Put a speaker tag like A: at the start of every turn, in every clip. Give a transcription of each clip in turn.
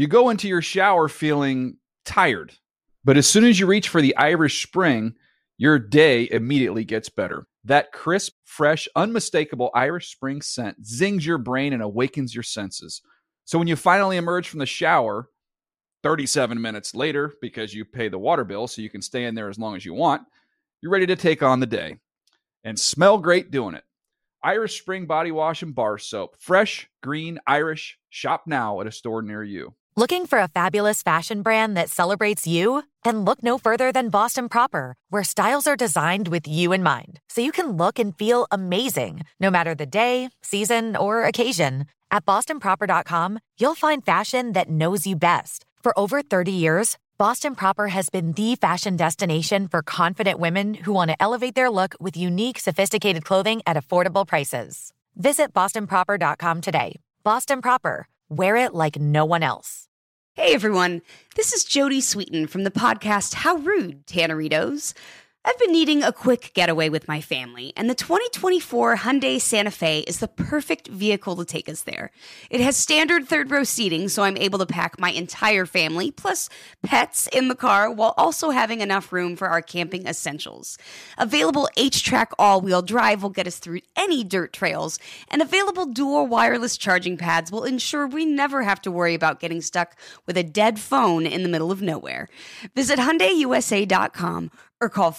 A: You go into your shower feeling tired, but as soon as you reach for the Irish Spring, your day immediately gets better. That crisp, fresh, unmistakable Irish Spring scent zings your brain and awakens your senses. So when you finally emerge from the shower 37 minutes later, because you pay the water bill so you can stay in there as long as you want, you're ready to take on the day and smell great doing it. Irish Spring Body Wash and Bar Soap. Fresh, green, Irish. Shop now at a store near you.
B: Looking for a fabulous fashion brand that celebrates you? Then look no further than Boston Proper, where styles are designed with you in mind, so you can look and feel amazing, no matter the day, season, or occasion. At bostonproper.com, you'll find fashion that knows you best. For over 30 years, Boston Proper has been the fashion destination for confident women who want to elevate their look with unique, sophisticated clothing at affordable prices. Visit bostonproper.com today. Boston Proper. Wear it like no one else.
C: Hey everyone, this is Jody Sweeten from the podcast How Rude, Tanneritos. I've been needing a quick getaway with my family, and the 2024 Hyundai Santa Fe is the perfect vehicle to take us there. It has standard third-row seating, so I'm able to pack my entire family, plus pets, in the car, while also having enough room for our camping essentials. Available H-Track all-wheel drive will get us through any dirt trails, and available dual wireless charging pads will ensure we never have to worry about getting stuck with a dead phone in the middle of nowhere. Visit HyundaiUSA.com or call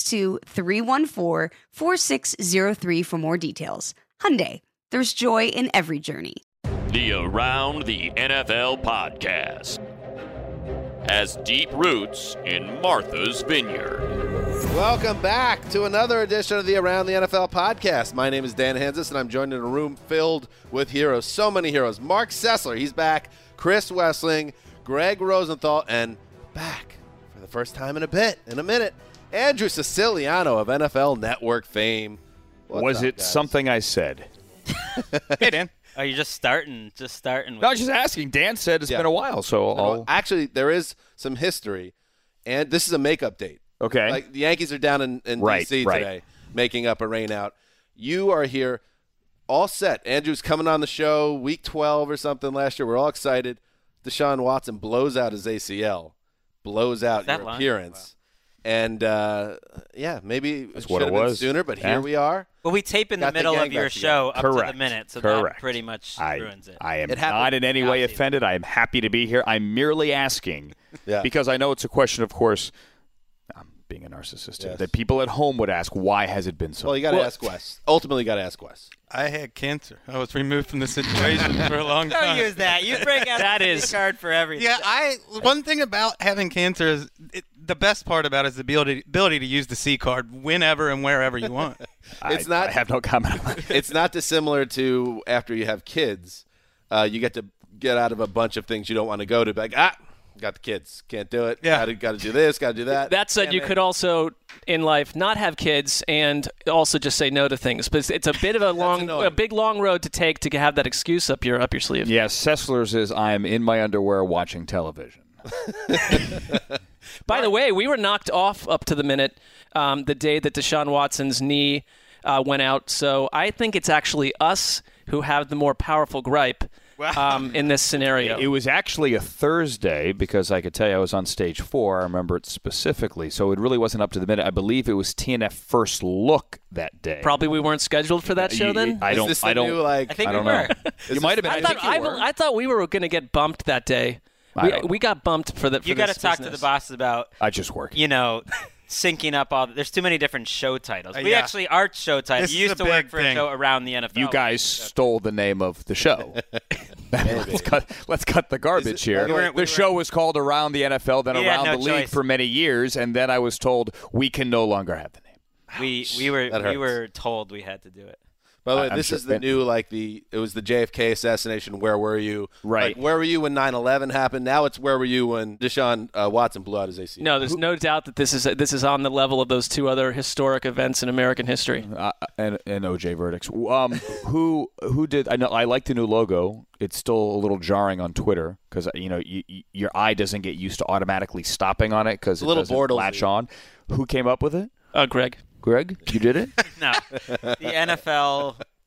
C: 562-314-4603 for more details. Hyundai, there's joy in every journey.
D: The Around the NFL podcast has deep roots in Martha's Vineyard.
E: Welcome back to another edition of the Around the NFL podcast. My name is Dan Hansis, and I'm joined in a room filled with heroes. So many heroes. Mark Sessler, he's back. Chris Wessling, Greg Rosenthal, and back for the first time in a minute, Andrew Siciliano of NFL Network fame.
F: Was it something I said?
G: Hey, Dan. Are you just starting?
F: No, I was just asking. Dan said it's been a while, so
E: actually, there is some history, and this is a makeup date.
F: Okay.
E: Like the Yankees are down in D.C. today, making up a rainout. You are here, all set. Andrew's coming on the show, week 12 or something last year. We're all excited. Deshaun Watson blows out his ACL, blows out your appearance. Wow. And, maybe it should have been sooner, but here we are.
G: Well, we tape in the middle of your show up to the minute, so that pretty much ruins it.
F: I am not in any way offended. I am happy to be here. I'm merely asking, because I know it's a question, of course, I'm being a narcissist, that people at home would ask, why has it been so long?
E: Well, you got to ask Wes. Ultimately, you got to ask Wes.
H: I had cancer. I was removed from the situation for a long time.
G: Don't use that. You bring out a card for everything.
H: Yeah, one thing about having cancer is the best part about it is the ability to use the C card whenever and wherever you want.
F: I have no comment on it.
E: It's not dissimilar to after you have kids. You get to get out of a bunch of things you don't want to go to. Like, got the kids. Can't do it.
H: Yeah.
E: Got to do this. Got to do that.
I: That said, you could also, in life, not have kids and also just say no to things. But it's a bit of a big long road to take to have that excuse up your sleeve.
F: Yes, Sessler's is I am in my underwear watching television.
I: By the way, we were knocked off up to the minute the day that Deshaun Watson's knee went out. So I think it's actually us who have the more powerful gripe in this scenario.
F: It was actually a Thursday because I could tell you I was on stage 4. I remember it specifically. So it really wasn't up to the minute. I believe it was TNF First Look that day.
I: Probably we weren't scheduled for that show then?
E: I think we were.
F: You might have been.
I: I thought we were going to get bumped that day. We got bumped for that.
G: You got to talk to the bosses about.
F: I just work.
G: Syncing up all. There's too many different show titles. We actually are show titles. You used to work for a show around the NFL.
F: You guys stole the name of the show. Let's cut the garbage here. The show was called Around the NFL, then Around the League for many years, and then I was told we can no longer have the name.
G: We were told we had to do it.
E: By the way, this is the new, it was the JFK assassination, where were you?
F: Right.
E: Like, where were you when 9/11 happened? Now it's where were you when Deshaun Watson blew out his ACL?
I: No, there's no doubt that this is on the level of those two other historic events in American history.
F: And OJ verdicts. Who did? I know I like the new logo. It's still a little jarring on Twitter because your eye doesn't get used to automatically stopping on it because it doesn't latch on. Who came up with it?
I: Greg.
F: Greg, you did it?
G: No, the NFL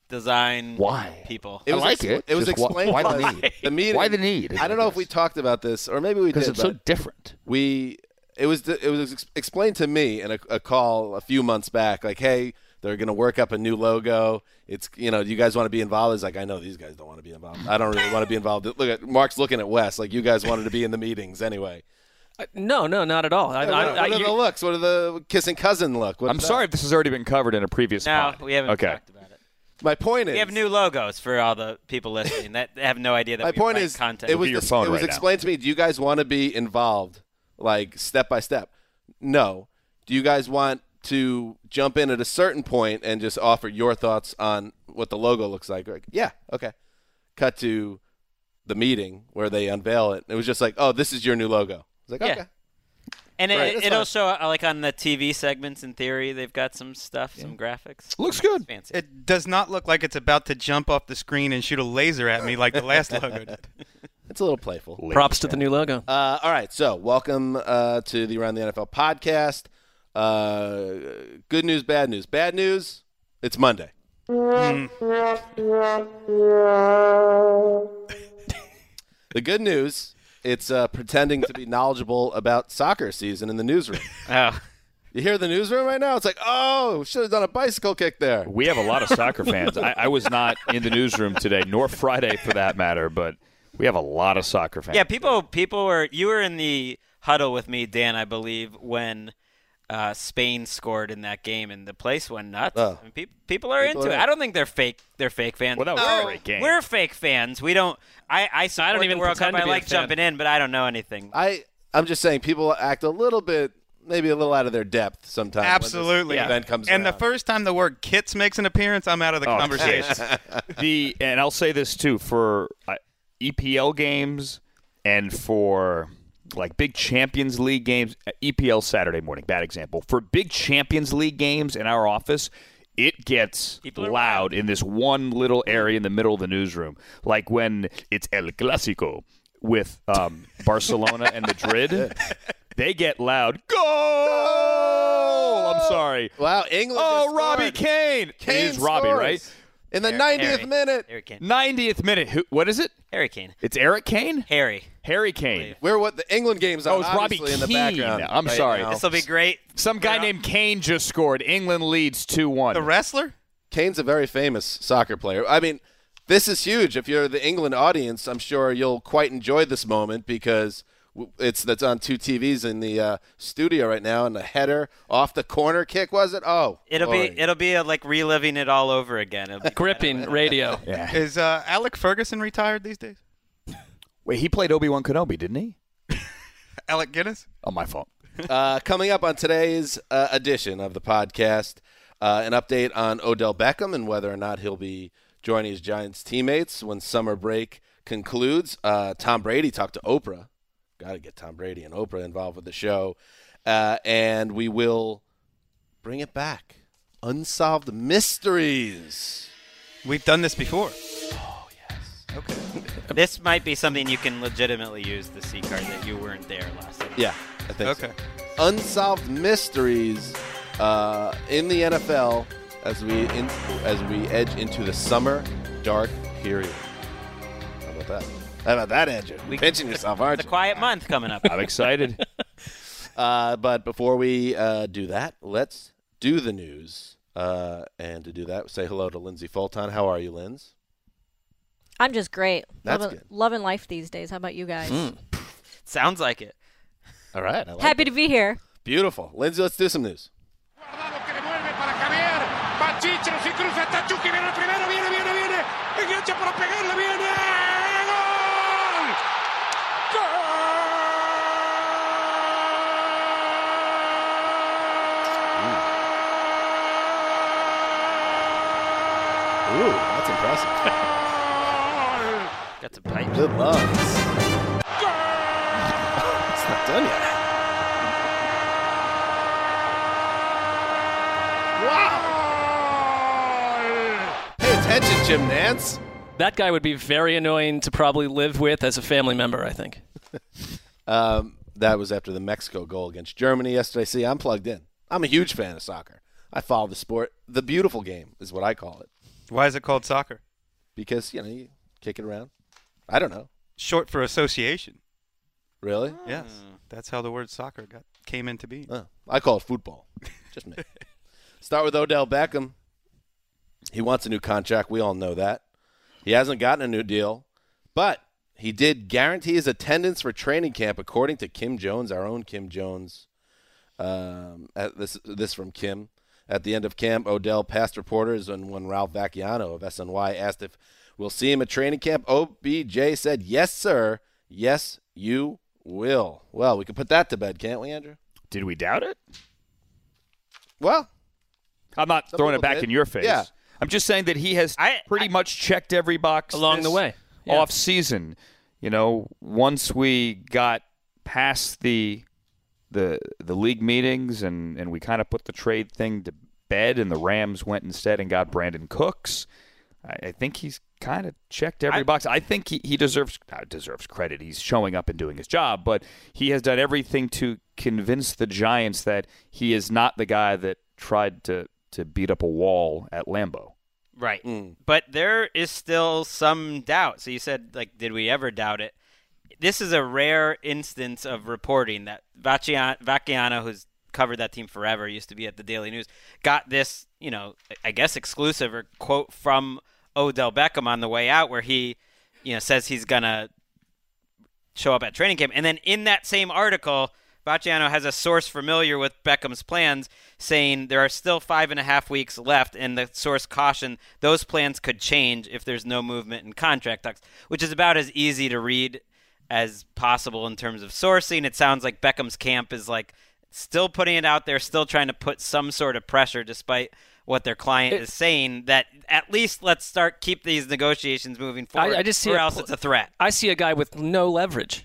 G: design
F: Why?
G: people.
E: It was It was explained.
F: Why the need?
E: The meeting.
F: Why the need?
E: I don't know if we talked about this, or maybe we did.
F: Because it's so different.
E: It was explained to me in a call a few months back, like, hey, they're going to work up a new logo. It's, do you guys want to be involved? It's like, I know these guys don't want to be involved. I don't really want to be involved. Look at Mark's looking at Wes like you guys wanted to be in the meetings anyway.
I: No, not at all.
E: What are the looks? What are the kissing cousin look?
F: I'm sorry if this has already been covered in a previous pod.
G: No, we haven't talked about it.
E: My point is,
G: we have new logos for all the people listening that have no idea that
E: my point is,
G: content.
E: It was explained to me. Do you guys want to be involved, like step by step? No. Do you guys want to jump in at a certain point and just offer your thoughts on what the logo looks like? Yeah, okay. Cut to the meeting where they unveil it. It was just like, oh, this is your new logo. It's like, okay.
G: And it'll show, like on the TV segments, in theory, they've got some stuff, some graphics.
F: Looks good.
G: Fancy.
H: It does not look like it's about to jump off the screen and shoot a laser at me like the last logo did.
E: It's a little playful.
I: Props to the new logo.
E: All right, so welcome to the Around the NFL podcast. Good news, bad news. Bad news, it's Monday. The good news, it's pretending to be knowledgeable about soccer season in the newsroom.
G: Oh.
E: You hear the newsroom right now? It's like, oh, should have done a bicycle kick there.
F: We have a lot of soccer fans. I was not in the newsroom today, nor Friday for that matter, but we have a lot of soccer fans.
G: Yeah, people were. You were in the huddle with me, Dan, I believe, when Spain scored in that game, and the place went nuts.
E: Oh.
G: I mean, people are into it. I don't think they're fake. They're fake fans.
F: Well, that was a great game.
G: We're fake fans. We don't. I support the World Cup. I like jumping in, but I don't know anything.
E: I'm just saying, people act a little bit, maybe a little out of their depth sometimes.
H: Absolutely.
E: When this event comes
H: and
E: around.
H: the first time the word kits makes an appearance, I'm out of the conversation.
F: And I'll say this too, for EPL games and for like big Champions League games, EPL Saturday morning, bad example. For big Champions League games in our office, it gets loud in this one little area in the middle of the newsroom. Like when it's El Clásico with Barcelona and Madrid, they get loud. Goal! I'm sorry.
E: Wow, England.
F: Oh, Robbie Kane.
E: Kane
F: it is Robbie,
E: scores.
F: right?
E: In the 90th minute.
G: Harry Kane.
F: 90th minute. What is it?
G: Harry Kane.
F: It's Eric Kane?
G: Harry
F: Kane.
E: We're what the England game's on.
F: Oh, it's Robbie
E: Keane in the
F: Keane.
E: background.
F: I'm sorry.
E: Now.
G: This will be great.
F: Some guy named Kane just scored. England leads 2-1.
H: The wrestler?
E: Kane's a very famous soccer player. I mean, this is huge. If you're the England audience, I'm sure you'll quite enjoy this moment because that's on two TVs in the studio right now, and the header off the corner kick, was it? Oh,
G: it'll be like reliving it all over again. It'll be
I: gripping radio.
F: Yeah.
H: Is Alec Ferguson retired these days?
F: Wait, he played Obi-Wan Kenobi, didn't he?
H: Alec Guinness?
F: Oh, my fault.
E: Coming up on today's edition of the podcast, an update on Odell Beckham and whether or not he'll be joining his Giants teammates when summer break concludes. Tom Brady talked to Oprah. Got to get Tom Brady and Oprah involved with the show. And we will bring it back. Unsolved Mysteries.
H: We've done this before.
E: Oh, yes.
H: Okay.
G: This might be something you can legitimately use, the C card, that you weren't there last time.
E: Yeah, I think so.
H: Okay.
E: Unsolved Mysteries in the NFL as we edge into the summer dark period. How about that? How about that, Andrew? Pinching yourself, aren't
G: It's
E: you?
G: a quiet month coming up.
F: I'm excited.
E: But before we do that, let's do the news. And to do that, say hello to Lindsay Fulton. How are you, Linz?
J: I'm just great.
E: That's good.
J: Loving life these days. How about you guys?
G: Sounds like it.
E: All right. I like
J: Happy
E: it.
J: to be here.
E: Beautiful. Lindsay, let's do some news. Ooh, that's impressive.
G: Got to bite.
E: Good lungs. It's not done yet. Wow! Pay attention, Jim Nance.
I: That guy would be very annoying to probably live with as a family member, I think.
E: That was after the Mexico goal against Germany yesterday. See, I'm plugged in. I'm a huge fan of soccer. I follow the sport. The beautiful game is what I call it.
H: Why is it called soccer?
E: Because, you kick it around. I don't know.
H: Short for association.
E: Really?
H: Yes. That's how the word soccer came into being.
E: I call it football. Just me. Start with Odell Beckham. He wants a new contract. We all know that. He hasn't gotten a new deal, but he did guarantee his attendance for training camp, according to Kim Jones, our own Kim Jones. This from Kim. At the end of camp, Odell passed reporters, and when Ralph Vacchiano of SNY asked if we'll see him at training camp, OBJ said, "Yes, sir. Yes, you will." Well, we can put that to bed, can't we, Andrew?
F: Did we doubt it?
E: Well,
F: I'm not throwing it back in your face.
E: Yeah.
F: I'm just saying that he has pretty much checked every box
I: along the way. Yeah.
F: Off season. Once we got past the league meetings and we kind of put the trade thing to bed, and the Rams went instead and got Brandon Cooks, I think he's kind of checked every box. I think he deserves credit. He's showing up and doing his job, but he has done everything to convince the Giants that he is not the guy that tried to beat up a wall at Lambeau.
G: Right. But there is still some doubt. So you said, did we ever doubt it? This is a rare instance of reporting that Vacchiano, who's covered that team forever, used to be at the Daily News, got this, I guess exclusive or quote from Odell Beckham on the way out where he, says he's going to show up at training camp. And then in that same article, Vacchiano has a source familiar with Beckham's plans saying there are still 5.5 weeks left, and the source cautioned those plans could change if there's no movement in contract talks, which is about as easy to read as possible in terms of sourcing. It sounds like Beckham's camp is still putting it out there, still trying to put some sort of pressure despite what their client is saying, that at least let's keep these negotiations moving forward, or else it's a threat.
I: I see a guy with no leverage.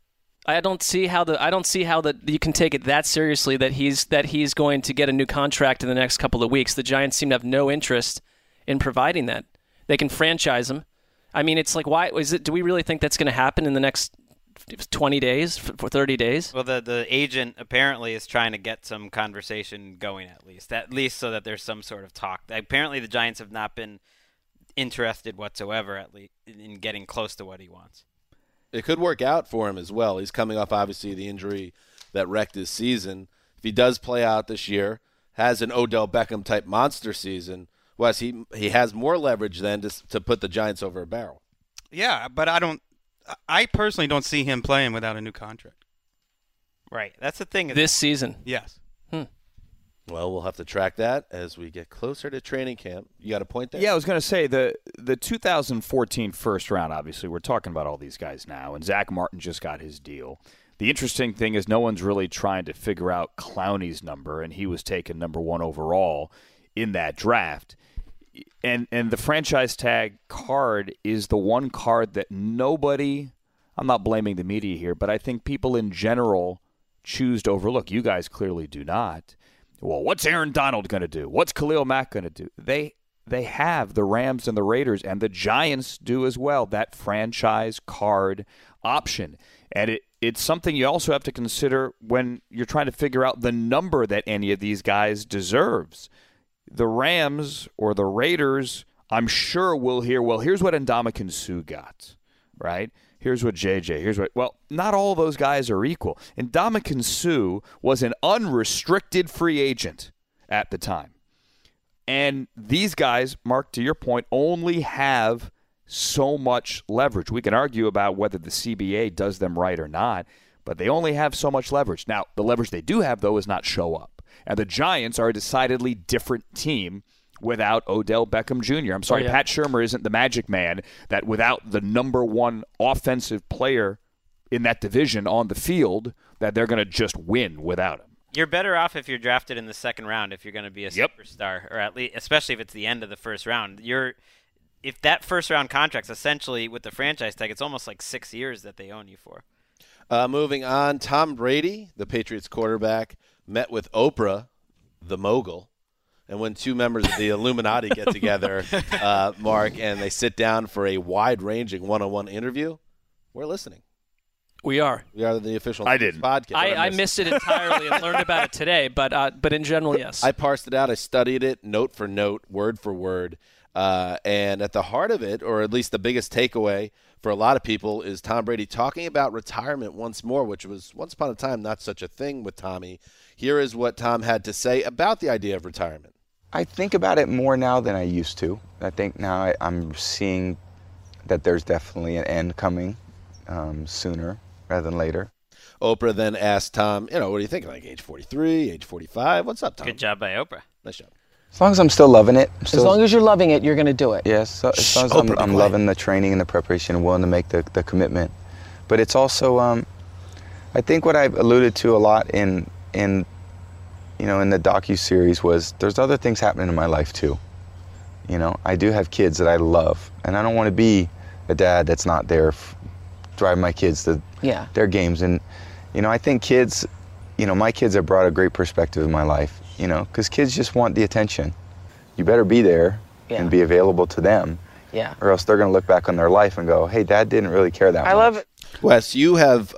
I: I don't see how you can take it that seriously that he's going to get a new contract in the next couple of weeks. The Giants seem to have no interest in providing that. They can franchise him. I mean, it's why is it? Do we really think that's going to happen in the next 20 days, for 30 days?
G: Well, the agent apparently is trying to get some conversation going at least so that there's some sort of talk. Apparently, the Giants have not been interested whatsoever, at least in getting close to what he wants.
E: It could work out for him as well. He's coming off, obviously, the injury that wrecked his season. If he does play out this year, has an Odell Beckham-type monster season, Wes, he has more leverage then to put the Giants over a barrel.
H: Yeah, but I personally don't see him playing without a new contract.
G: Right. That's the thing.
I: This season.
H: Yes.
E: Well, we'll have to track that as we get closer to training camp. You got a point there?
F: Yeah, I was going to say the 2014 first round, obviously, we're talking about all these guys now, and Zach Martin just got his deal. The interesting thing is no one's really trying to figure out Clowney's number, and he was taken number 1 overall in that draft. And the franchise tag card is the one card that nobody, I'm not blaming the media here, but I think people in general choose to overlook. You guys clearly do not. Well, what's Aaron Donald going to do? What's Khalil Mack going to do? They have the Rams and the Raiders, and the Giants do as well, that franchise card option. And it's something you also have to consider when you're trying to figure out the number that any of these guys deserves. The Rams or the Raiders, I'm sure will hear, well, here's what Ndamukong Suh got, right? Here's what JJ, well, not all those guys are equal. Ndamukong Suh was an unrestricted free agent at the time. And these guys, Mark, to your point, only have so much leverage. We can argue about whether the CBA does them right or not, but they only have so much leverage. Now, the leverage they do have, though, is not show up. And the Giants are a decidedly different team without Odell Beckham Jr. I'm sorry, Pat Shurmur isn't the magic man that without the number 1 offensive player in that division on the field that they're going to just win without him.
G: You're better off if you're drafted in the second round if you're going to be a superstar, or at least, especially if it's the end of the first round. If that first round contract's essentially with the franchise tag, it's almost like 6 years that they own you for.
E: Moving on, Tom Brady, the Patriots quarterback, met with Oprah, the mogul. And when 2 members of the Illuminati get together, Mark, and they sit down for a wide-ranging one-on-one interview, we're listening.
I: We are.
E: We are the official
F: podcast.
I: I missed it entirely and learned about it today, but in general, yes.
E: I parsed it out. I studied it note for note, word for word. And at the heart of it, or at least the biggest takeaway for a lot of people, is Tom Brady talking about retirement once more, which was once upon a time not such a thing with Tommy. Here is what Tom had to say about the idea of retirement.
K: I think about it more now than I used to. I think now I'm seeing that there's definitely an end coming sooner rather than later.
E: Oprah then asked Tom, what do you think? Like age 43, age 45? What's up, Tom?
G: Good job by Oprah.
E: Nice job.
K: As long as I'm still loving it.
L: As long as you're loving it, you're going to do it.
K: Yes, as long as I'm loving the training and the preparation and willing to make the commitment. But it's also, I think what I've alluded to a lot in the docuseries was there's other things happening in my life too. I do have kids that I love, and I don't want to be a dad that's not there driving my kids to their games. And, I think kids, my kids have brought a great perspective in my life, because kids just want the attention. You better be there and be available to them, or else they're going to look back on their life and go, hey, Dad didn't really care that much.
L: I love it.
E: Wes, you have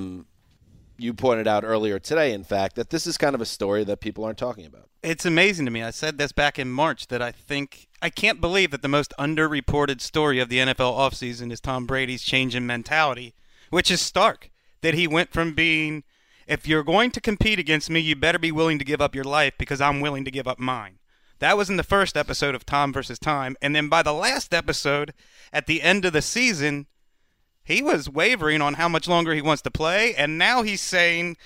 E: you pointed out earlier today, in fact, that this is kind of a story that people aren't talking about.
H: It's amazing to me. I said this back in March that I can't believe that the most underreported story of the NFL offseason is Tom Brady's change in mentality, which is stark. That he went from being, if you're going to compete against me, you better be willing to give up your life because I'm willing to give up mine. That was in the first episode of Tom versus Time. And then by the last episode, at the end of the season, he was wavering on how much longer he wants to play. And now he's saying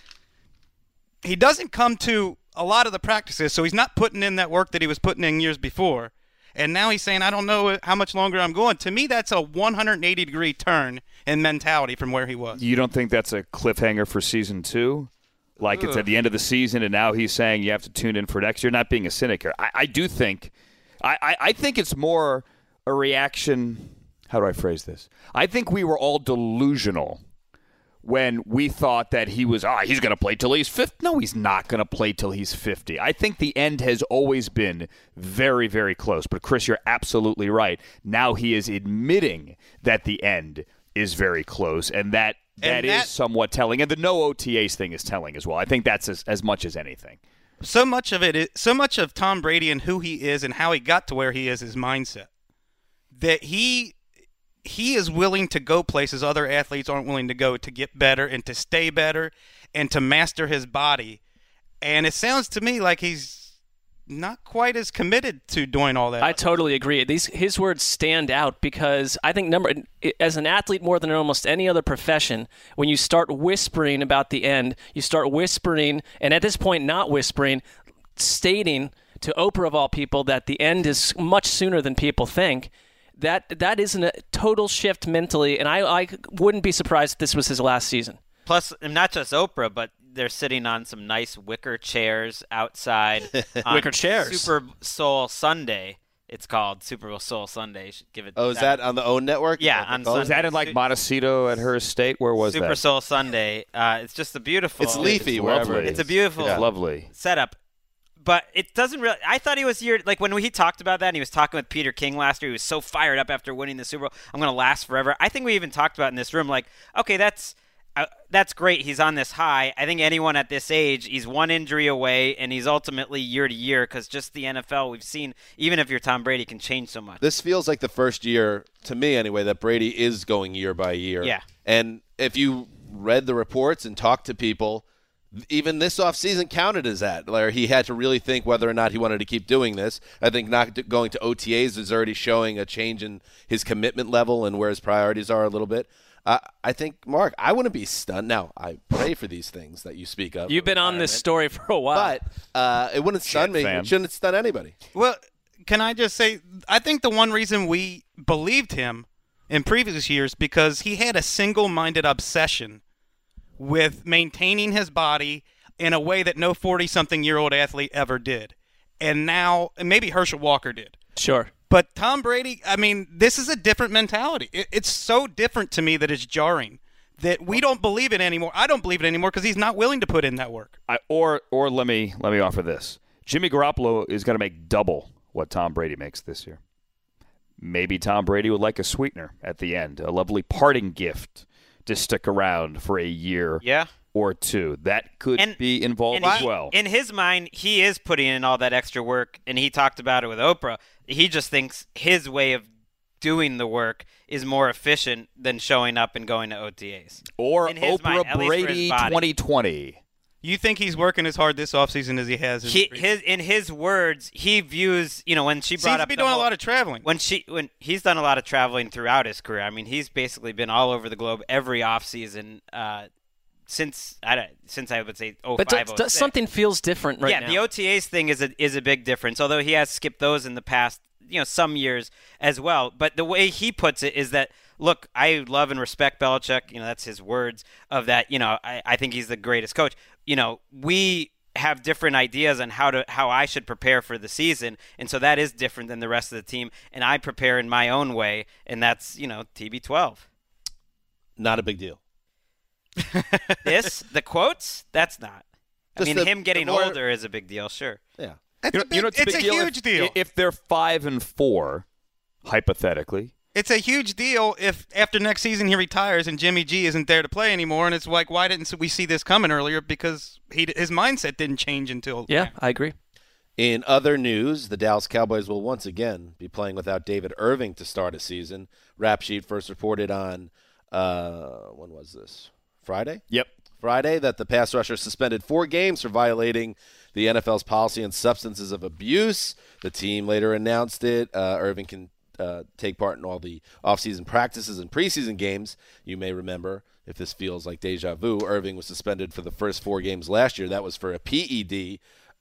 H: he doesn't come to a lot of the practices, so he's not putting in that work that he was putting in years before. And now he's saying, I don't know how much longer I'm going. To me, that's a 180-degree turn in mentality from where he was.
F: You don't think that's a cliffhanger for season 2? Like it's at the end of the season, and now he's saying you have to tune in for next year. Not being a cynic here. I do think I think it's more a reaction. How do I phrase this? I think we were all delusional when we thought that he was, he's going to play till he's 50. No, he's not going to play till he's 50. I think the end has always been very, very close. But, Chris, you're absolutely right. Now he is admitting that the end is very close, and that is somewhat telling. And the no OTAs thing is telling as well. I think that's as much as anything.
H: So much of Tom Brady and who he is and how he got to where he is his mindset. That he is willing to go places other athletes aren't willing to go to get better and to stay better and to master his body. And it sounds to me like he's not quite as committed to doing all that.
I: I totally agree. His words stand out because I think as an athlete more than in almost any other profession, when you start whispering about the end, you start whispering, and at this point not whispering, stating to Oprah of all people that the end is much sooner than people think. That isn't a total shift mentally, and I wouldn't be surprised if this was his last season.
G: Plus, not just Oprah, but they're sitting on some nice wicker chairs outside.
I: Wicker chairs.
G: Super Soul Sunday. It's called Super Soul Sunday. You should give it.
E: Oh, is that on the OWN network?
G: Yeah, on Sunday.
F: Was that in like Montecito at her estate? Where was
G: Super
F: that?
G: Super Soul Sunday. It's just a beautiful.
E: It's leafy.
F: It's
E: wherever
F: lovely.
E: it is.
G: It's a beautiful,
F: lovely
G: setup. But it doesn't really – I thought he was here – like when he talked about that and he was talking with Peter King last year, he was so fired up after winning the Super Bowl. I'm going to last forever. I think we even talked about in this room like, okay, that's great. He's on this high. I think anyone at this age, he's one injury away, and he's ultimately year to year because just the NFL we've seen, even if you're Tom Brady, can change so much.
E: This feels like the first year, to me anyway, that Brady is going year by year.
G: Yeah.
E: And if you read the reports and talked to people – even this offseason counted as that, where he had to really think whether or not he wanted to keep doing this. I think not going to OTAs is already showing a change in his commitment level and where his priorities are a little bit. I think, Mark, I wouldn't be stunned. Now, I pray for these things that you speak of.
I: You've been on this story for a while.
E: But it wouldn't stun me. It shouldn't stun anybody.
H: Well, can I just say, I think the one reason we believed him in previous years because he had a single-minded obsession with maintaining his body in a way that no 40-something-year-old athlete ever did. And now, and maybe Herschel Walker did.
I: Sure.
H: But Tom Brady, I mean, this is a different mentality. It's so different to me that it's jarring that we don't believe it anymore. I don't believe it anymore because he's not willing to put in that work.
F: Or let me offer this. Jimmy Garoppolo is going to make double what Tom Brady makes this year. Maybe Tom Brady would like a sweetener at the end, a lovely parting gift to stick around for a year or two. That could be involved as well.
G: In his mind, he is putting in all that extra work, and he talked about it with Oprah. He just thinks his way of doing the work is more efficient than showing up and going to OTAs.
F: Or Oprah Brady 2020.
H: You think he's working as hard this offseason as he has?
G: In his words, he views, when she brought
H: up, seems to be doing a lot of traveling.
G: When he's done a lot of traveling throughout his career. I mean, he's basically been all over the globe every offseason since I would say 05,
I: But something feels different right now.
G: Yeah, the OTAs thing is a big difference. Although he has skipped those in the past, some years as well. But the way he puts it is that, look, I love and respect Belichick. That's his words of that. I think he's the greatest coach. We have different ideas on how I should prepare for the season, and so that is different than the rest of the team. And I prepare in my own way, and that's TB12.
E: Not a big deal.
G: The quotes, that's not. Him getting older is a big deal, sure.
E: Yeah,
H: it's a huge deal.
F: If they're 5-4, hypothetically.
H: It's a huge deal if after next season he retires and Jimmy G isn't there to play anymore, and it's like, why didn't we see this coming earlier? Because his mindset didn't change until...
I: Yeah, I agree.
E: In other news, the Dallas Cowboys will once again be playing without David Irving to start a season. Rap Sheet first reported on, when was this? Friday?
F: Yep.
E: Friday, that the pass rusher suspended 4 games for violating the NFL's policy on substances of abuse. The team later announced it. Irving can take part in all the offseason practices and preseason games. You may remember, if this feels like deja vu, Irving was suspended for the first 4 games last year. That was for a PED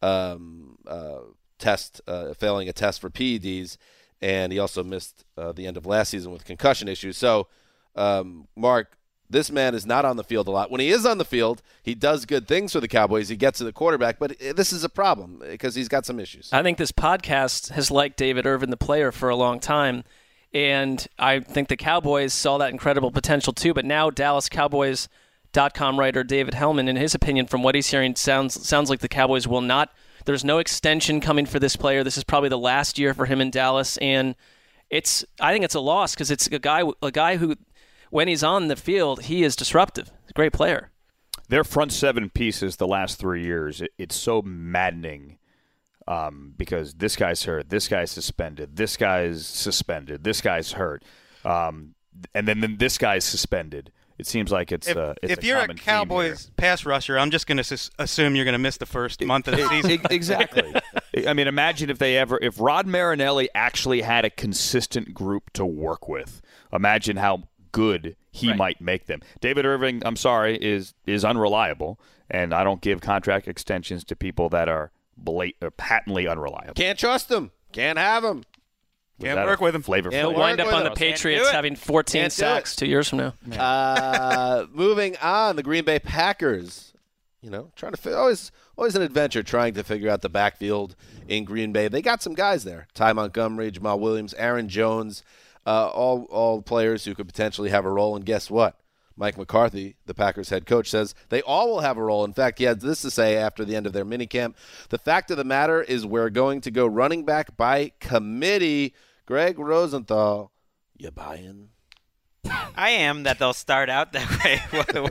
E: test, failing a test for PEDs, and he also missed the end of last season with concussion issues. So, Mark, this man is not on the field a lot. When he is on the field, he does good things for the Cowboys. He gets to the quarterback, but this is a problem because he's got some issues.
I: I think this podcast has liked David Irving, the player, for a long time, and I think the Cowboys saw that incredible potential too. But now DallasCowboys.com writer David Hellman, in his opinion, from what he's hearing, sounds like the Cowboys will not. There's no extension coming for this player. This is probably the last year for him in Dallas, and I think it's a loss because it's a guy who, when he's on the field, he is disruptive. He's a great player.
F: Their front 7 pieces the last 3 years, it's so maddening because this guy's hurt, this guy's suspended, this guy's suspended, this guy's hurt, and then this guy's suspended. It seems like it's
H: if you're a Cowboys pass rusher, I'm just going to assume you're going to miss the first month of the season.
F: Exactly. I mean, imagine if Rod Marinelli actually had a consistent group to work with. Imagine how good he might make them. David Irving, I'm sorry, is unreliable, and I don't give contract extensions to people that are patently unreliable.
E: Can't trust him. Can't have him.
H: Can't work with him.
I: He'll wind up on the Patriots having 14 sacks 2 years from now.
E: Moving on, the Green Bay Packers. Trying to always an adventure trying to figure out the backfield in Green Bay. They got some guys there: Ty Montgomery, Jamal Williams, Aaron Jones. All players who could potentially have a role. And guess what? Mike McCarthy, the Packers head coach, says they all will have a role. In fact, he had this to say after the end of their minicamp. The fact of the matter is we're going to go running back by committee. Greg Rosenthal, you buying?
G: I am that they'll start out that way.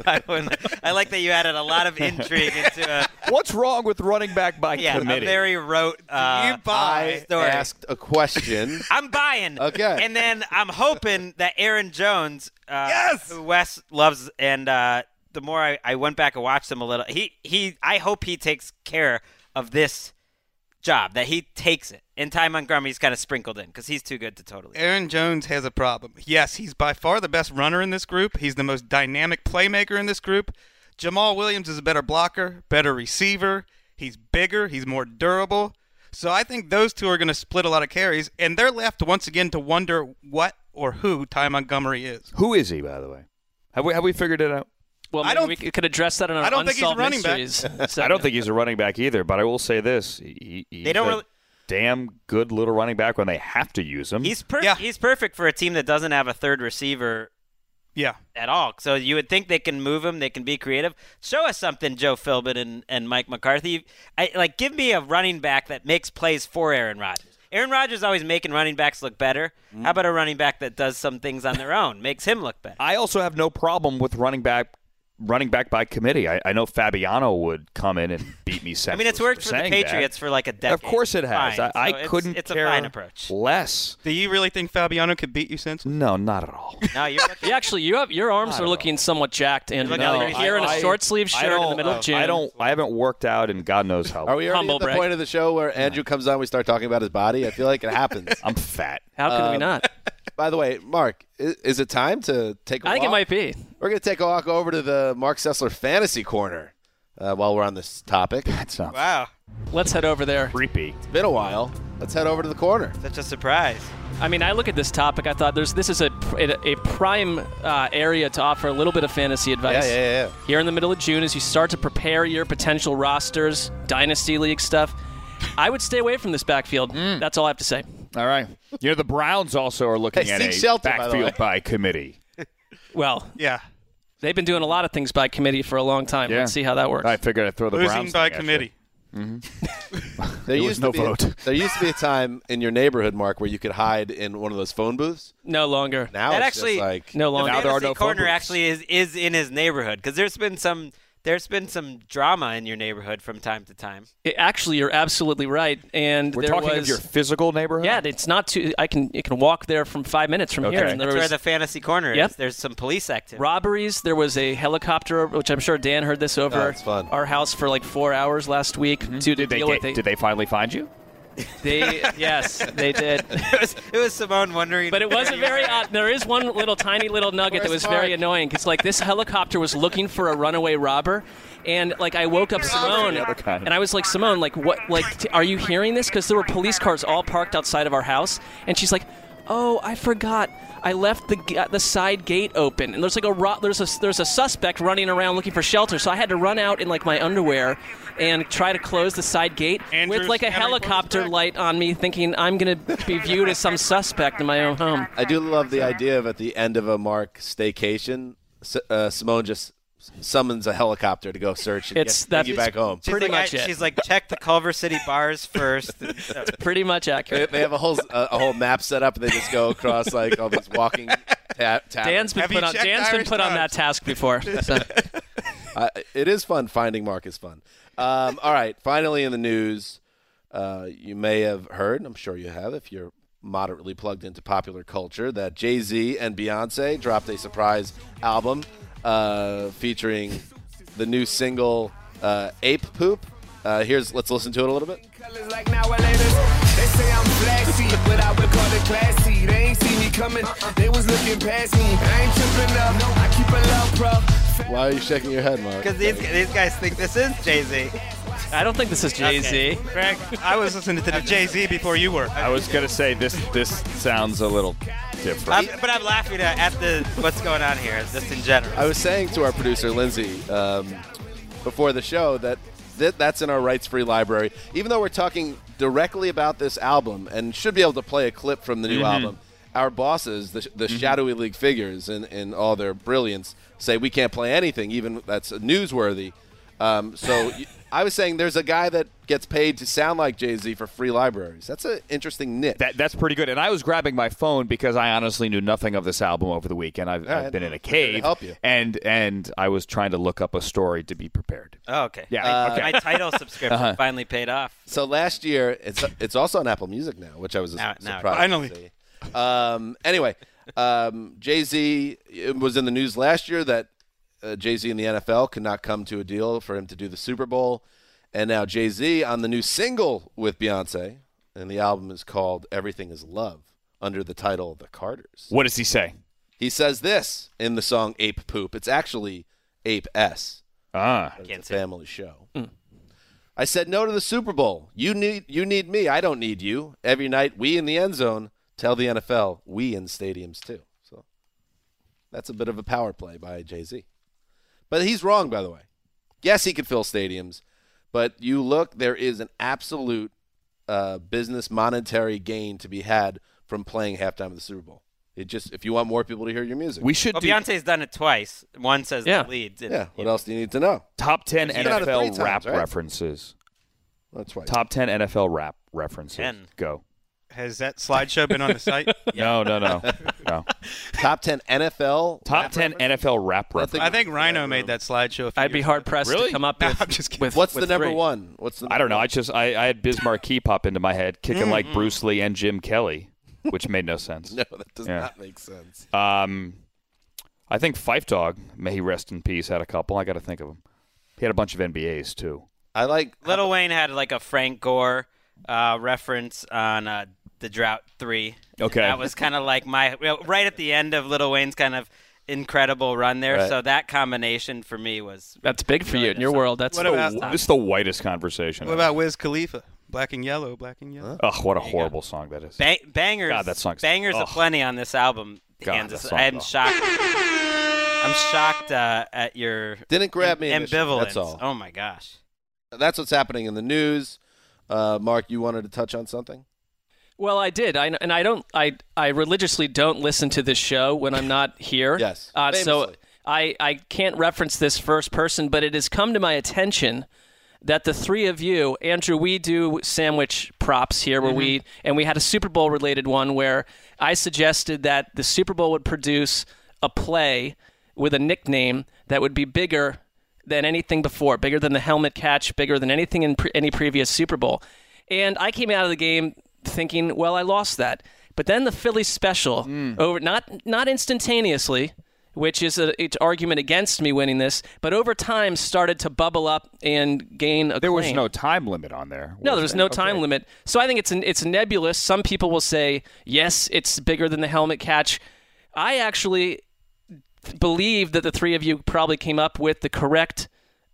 G: I like that you added a lot of intrigue into
F: What's wrong with running back by committee?
G: A very rote
E: I
G: story.
E: asked a question.
G: I'm buying.
E: Okay.
G: And then I'm hoping that Aaron Jones, who Wes loves, and the more I went back and watched him a little, I hope he takes care of this job, that he takes it. And Ty Montgomery's kind of sprinkled in because he's too good to totally.
H: Aaron Jones has a problem. Yes, he's by far the best runner in this group. He's the most dynamic playmaker in this group. Jamal Williams is a better blocker, better receiver. He's bigger. He's more durable. So I think those two are going to split a lot of carries, and they're left once again to wonder what or who Ty Montgomery is.
F: Who is he, by the way? Have we figured it out?
I: Well, we could address that in our
H: I don't think he's a running
I: mysteries.
H: back.
F: I don't think he's a running back either, but I will say this. They don't really damn good little running back when they have to use him.
G: He's perfect for a team that doesn't have a third receiver at all. So you would think they can move him, they can be creative. Show us something, Joe Philbin and Mike McCarthy. Give me a running back that makes plays for Aaron Rodgers. Aaron Rodgers is always making running backs look better. How about a running back that does some things on their own, makes him look better?
F: I also have no problem with running back running back by committee. I know Fabiano would come in and beat me.
G: I mean, it's worked for the Patriots for like a decade.
F: Of course it has.
G: Fine.
F: I couldn't
G: it's
F: care
G: a fine approach.
F: less.
H: Do you really think Fabiano could beat you, Simpson?
F: No, not at all.
G: No, you're
I: actually, your arms are looking somewhat jacked, and you're in a short sleeve shirt in the middle of June.
F: I haven't worked out in God knows how long.
E: Are we already at the point of the show where Andrew comes on, we start talking about his body? I feel like it happens.
F: I'm fat.
I: How can we not?
E: By the way, Mark, is it time to take a walk?
I: I think it might be.
E: We're going to take a walk over to the Mark Sessler Fantasy Corner while we're on this topic.
G: Wow.
I: Let's head over there.
F: Creepy.
E: It's been a while. Let's head over to the corner.
G: Such a surprise.
I: I mean, I look at this topic. I thought this is a prime area to offer a little bit of fantasy advice.
E: Yeah.
I: Here in the middle of June, as you start to prepare your potential rosters, Dynasty League stuff, I would stay away from this backfield. That's all I have to say.
F: All right. The Browns also are looking at a backfield by committee.
I: Well,
H: yeah.
I: They've been doing a lot of things by committee for a long time.
F: Yeah.
I: Let's see how that works.
F: I figured I'd throw the
H: Losing
F: Browns
H: by committee.
E: There used to be a time in your neighborhood, Mark, where you could hide in one of those phone booths.
I: No longer.
E: Now
G: that
E: it's
G: actually,
E: just like
I: no longer.
G: Now
F: there are no
G: corner
F: phone booths.
G: actually is in his neighborhood because there's been some drama in your neighborhood from time to time.
I: Actually, you're absolutely right. And
F: we're talking of your physical neighborhood.
I: Yeah, it's not too. You can walk there from 5 minutes from here. And
G: that's where the fantasy corner is. There's some police activity.
I: Robberies. There was a helicopter, which I'm sure Dan heard this over our house for like 4 hours last week.
F: Did they finally find you?
I: Yes, they did.
G: It was Simone wondering.
I: But it wasn't very odd. There is one tiny little nugget that was very annoying. It's like this helicopter was looking for a runaway robber. And like I woke up Simone, and I was like, Simone, like what? Like, are you hearing this? Because there were police cars all parked outside of our house, and she's like, "Oh, I forgot. I left the side gate open, and there's like there's a suspect running around looking for shelter. So I had to run out in like my underwear and try to close the side gate with like a helicopter light on me, thinking I'm gonna be viewed as some suspect in my own home."
E: I do love the idea of at the end of a Mark staycation, Simone just summons a helicopter to go search and get you back home.
I: Pretty much it.
G: She's like, check the Culver City bars first.
I: Pretty much accurate.
E: They have a whole map set up, and they just go across like all these walking taverns.
I: Dan's been put on that task before. So.
E: It is fun. Finding Mark is fun. All right, finally in the news, you may have heard, I'm sure you have if you're moderately plugged into popular culture, that Jay-Z and Beyonce dropped a surprise album featuring the new single Ape Poop. Let's listen to it a little bit.
M: They say I'm flashy, but I would call it classy. They ain't see me coming, they was looking past me. I ain't tripping up, I keep it low, bro.
E: Why are you shaking your head, Mark?
G: Because these guys think this is Jay-Z.
I: I don't think this is Jay-Z.
G: Okay.
H: Greg, I was listening to the Jay-Z before you were.
F: I was going to say this sounds a little different.
G: But I'm laughing at what's going on here, just in general.
E: I was saying to our producer, Lindsay, before the show that's in our rights-free library. Even though we're talking directly about this album and should be able to play a clip from the new album, our bosses, the shadowy league figures in all their brilliance, say we can't play anything, even that's newsworthy. So I was saying there's a guy that gets paid to sound like Jay-Z for free libraries. That's an interesting niche.
F: That's pretty good. And I was grabbing my phone because I honestly knew nothing of this album over the weekend. I've been in a cave,
E: help you.
F: and I was trying to look up a story to be prepared.
G: Oh, okay.
F: Yeah.
G: My Tidal subscription finally paid off.
E: So last year, it's also on Apple Music now, which I was surprised
H: finally.
E: to see. Anyway, Jay-Z, it was in the news last year that Jay-Z and the NFL could not come to a deal for him to do the Super Bowl. And now Jay-Z on the new single with Beyonce, and the album is called Everything Is Love, under the title The Carters.
F: What does he say?
E: He says this in the song Ape Poop. It's actually Ape S. It's a family show. I said no to the Super Bowl. You need me. I don't need you. Every night we in the end zone tell the NFL we in stadiums too. So that's a bit of a power play by Jay-Z. But he's wrong, by the way. Yes, he could fill stadiums, but you look, there is an absolute business monetary gain to be had from playing halftime of the Super Bowl. If you want more people to hear your music.
G: Beyonce's done it twice. One says the leads.
E: What else do you need to know?
F: Top 10 NFL rap references.
E: That's right.
F: Top 10 NFL rap references.
G: 10.
F: Go.
H: Has that slideshow been on the site?
F: No.
E: Top 10 NFL.
F: Top 10 NFL rap reference.
H: I think Rhino made that slideshow.
I: I'd be hard pressed to come up with.
H: I'm just kidding.
E: What's the number one?
F: I don't know. I had Biz Marquee pop into my head, kicking like Bruce Lee and Jim Kelly, which made no sense.
E: No, that does not make sense.
F: I think Phife Dawg, may he rest in peace, had a couple. I got to think of him. He had a bunch of NBAs too.
E: I like
G: Lil Wayne had like a Frank Gore reference on the Drought 3.
F: Okay.
G: That was kind of like right at the end of Lil Wayne's kind of incredible run there.
E: Right.
G: So that combination for me was
I: That's big for you in your world. That's
F: this is the whitest conversation.
H: What about Wiz Khalifa? Black and Yellow, Black and Yellow.
F: Oh, what a horrible song that is.
G: Bangers.
F: God, that song's
G: bangers aplenty on this album.
F: God, that song,
G: I'm shocked. I'm shocked at your
E: didn't grab me
G: ambivalence.
E: That's all.
G: Oh my gosh.
E: That's what's happening in the news. Mark, you wanted to touch on something?
I: Well, I did, I religiously don't listen to this show when I'm not here.
E: Yes,
I: so I can't reference this first person, but it has come to my attention that the three of you, Andrew, we do sandwich props here where we had a Super Bowl related one where I suggested that the Super Bowl would produce a play with a nickname that would be bigger than anything before, bigger than the helmet catch, bigger than anything in any previous Super Bowl. And I came out of the game thinking, well, I lost that. But then the Philly special, over not instantaneously, which is an argument against me winning this, but over time started to bubble up and gain acclaim.
F: There was no time limit on there.
I: No, there was no time limit. So I think it's nebulous. Some people will say, yes, it's bigger than the helmet catch. I actually believe that the three of you probably came up with the correct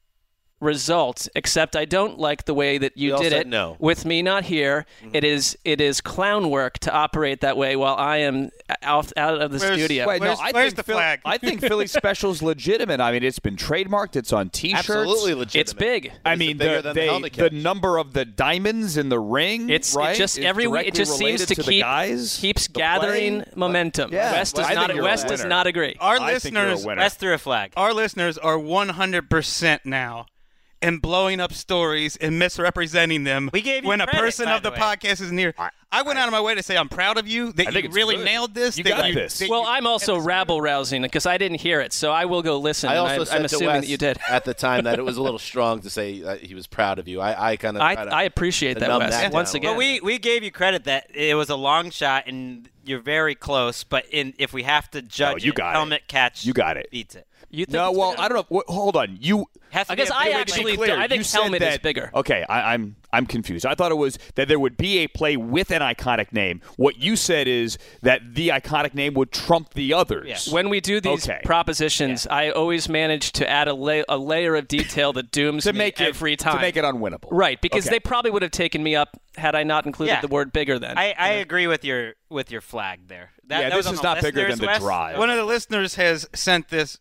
I: result, except I don't like the way that you did it.
E: No.
I: With me not here. It is clown work to operate that way while I am out of the studio.
H: Where's the flag?
F: I think Philly Special's legitimate. I mean, it's been trademarked. It's on T-shirts.
E: Absolutely legitimate.
I: It's big.
F: I mean, the number of the diamonds in the ring.
I: It's
F: right?
I: It just it just seems to keeps gathering momentum.
F: Yeah.
I: West does not agree.
H: Our listeners,
G: West threw a flag.
H: Our listeners are 100% now and blowing up stories and misrepresenting them
G: we gave you
H: when
G: credit,
H: a person of the
G: way.
H: podcast is near. I went out of my way to say I'm proud of you, that you really nailed this.
F: You got this.
I: Well, I'm also rabble-rousing because I didn't hear it, so I will go listen.
E: I also said
I: I'm assuming
E: to Wes
I: that you did.
E: at the time that it was a little strong to say that he was proud of you. I kind of
I: I appreciate that, Wes. Once again.
G: But we gave you credit that it was a long shot and you're very close, but if we have to judge helmet catch,
F: you got it.
G: Beats it.
I: You think
F: I don't know. Hold on.
I: I guess I think helmet is bigger.
F: Okay, I'm confused. I thought it was that there would be a play with an iconic name. What you said is that the iconic name would trump the others.
G: Yes.
I: When we do these propositions, I always manage to add a layer of detail that dooms me every time.
F: To make it unwinnable.
I: Right, because they probably would have taken me up had I not included the word bigger then.
G: I agree with your flag there. That
F: this is not bigger than the drive.
H: One of the listeners has sent this.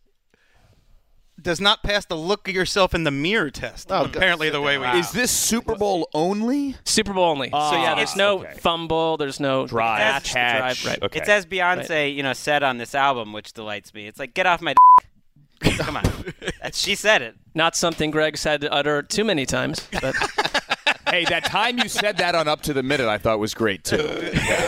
H: Does not pass the look of yourself in the mirror test. Apparently, the way we
F: is this Super Bowl only?
I: Super Bowl only. So there's no fumble. There's no
F: drive.
I: Right.
F: Okay.
G: It's as Beyonce, said on this album, which delights me. It's like, get off my. Come on, she said it.
I: Not something Greg's had to utter too many times. But
F: hey, that time you said that on Up to the Minute, I thought was great too.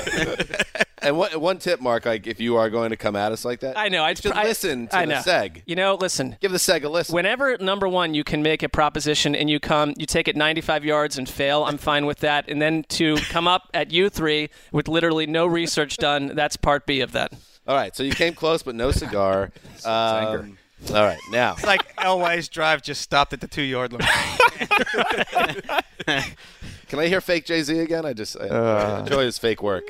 E: And one tip, Mark, like if you are going to come at us like that,
I: I know.
E: listen to the seg.
I: Listen.
E: Give the seg a listen.
I: Whenever, number one, you can make a proposition and you take it 95 yards and fail, I'm fine with that. And then to come up at you three with literally no research done, that's part B of that.
E: All right, so you came close, but no cigar. All right, now.
H: It's like Elway's drive just stopped at the 2-yard line.
E: Can I hear fake Jay-Z again? I enjoy his fake work.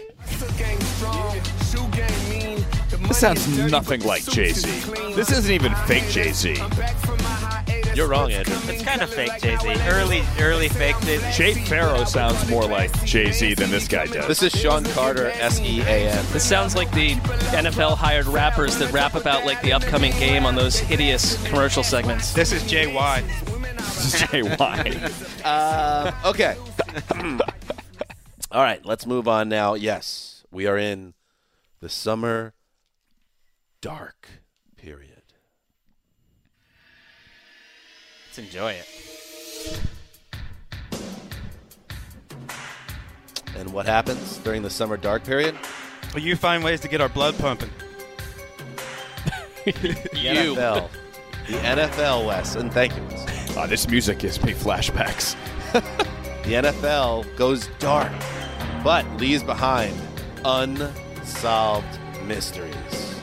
F: This sounds nothing like Jay-Z. This isn't even fake Jay-Z.
E: You're wrong, Andrew.
G: It's kind of fake Jay-Z. Early fake Jay-Z.
F: Jay Farrow sounds more like Jay-Z than this guy does.
E: This is Sean Carter, SEAN.
I: This sounds like the NFL hired rappers that rap about like the upcoming game on those hideous commercial segments.
H: This is JY.
F: This is JY.
E: Okay. All right, let's move on now. Yes, we are in the summer dark period.
G: Let's enjoy it.
E: And what happens during the summer dark period?
H: Well, you find ways to get our blood pumping.
E: The NFL. The NFL, Wes. And thank you, Wes.
F: This music gives me flashbacks.
E: The NFL goes dark, but leaves behind unsolved mysteries.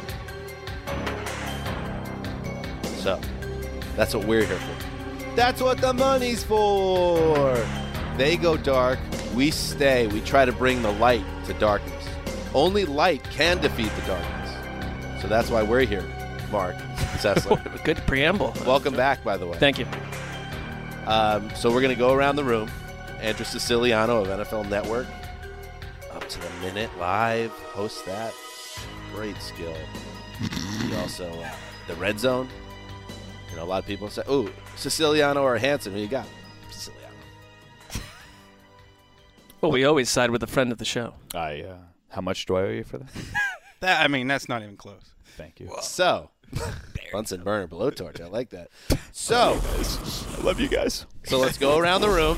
E: So, that's what we're here for. That's what the money's for. They go dark, we stay. We try to bring the light to darkness. Only light can defeat the darkness. So that's why we're here, Mark Sessler.
I: Good preamble.
E: Welcome back, by the way.
I: Thank you.
E: So we're going to go around the room. Andrew Siciliano of NFL Network, up to the minute live, hosts that. Great skill. He also, the Red Zone. You know, a lot of people say, "Oh, Siciliano or Hansen? Who you got?" Siciliano.
I: Well, we always side with a friend of the show.
F: How much do I owe you for that?
H: That's not even close.
F: Thank you.
E: So, Bunsen burner blowtorch. I like that. So,
F: I love you guys.
E: So let's go around the room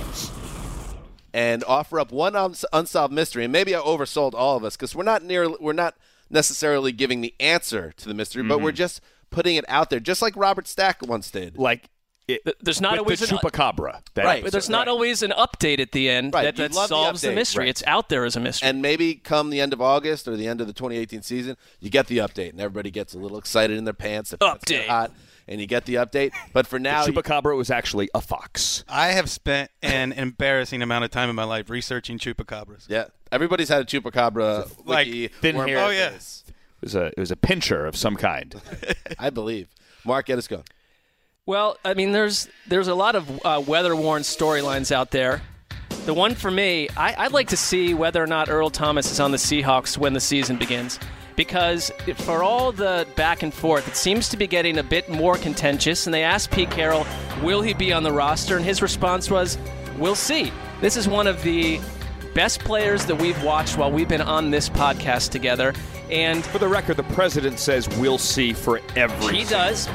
E: and offer up one unsolved mystery. And maybe I oversold all of us because we're not necessarily giving the answer to the mystery, but we're just putting it out there, just like Robert Stack once did.
F: Like,
I: there's not always
F: the chupacabra.
I: Right. But there's not always an update at the end that solves the mystery. Right. It's out there as a mystery.
E: And maybe come the end of August or the end of the 2018 season, you get the update, and everybody gets a little excited in their pants. The pants get hot, and you get the update. But for now,
F: the chupacabra was actually a fox.
H: I have spent an embarrassing amount of time in my life researching chupacabras.
E: Yeah, everybody's had a chupacabra wiki.
F: Thin hair.
H: Oh yes.
F: It was a pincher of some kind.
E: I believe. Mark, get us going.
I: Well, I mean, there's a lot of weather-worn storylines out there. The one for me, I'd like to see whether or not Earl Thomas is on the Seahawks when the season begins. Because for all the back and forth, it seems to be getting a bit more contentious. And they asked Pete Carroll, will he be on the roster? And his response was, we'll see. This is one of the best players that we've watched while we've been on this podcast together. And
F: for the record, the president says we'll see for every
I: He does.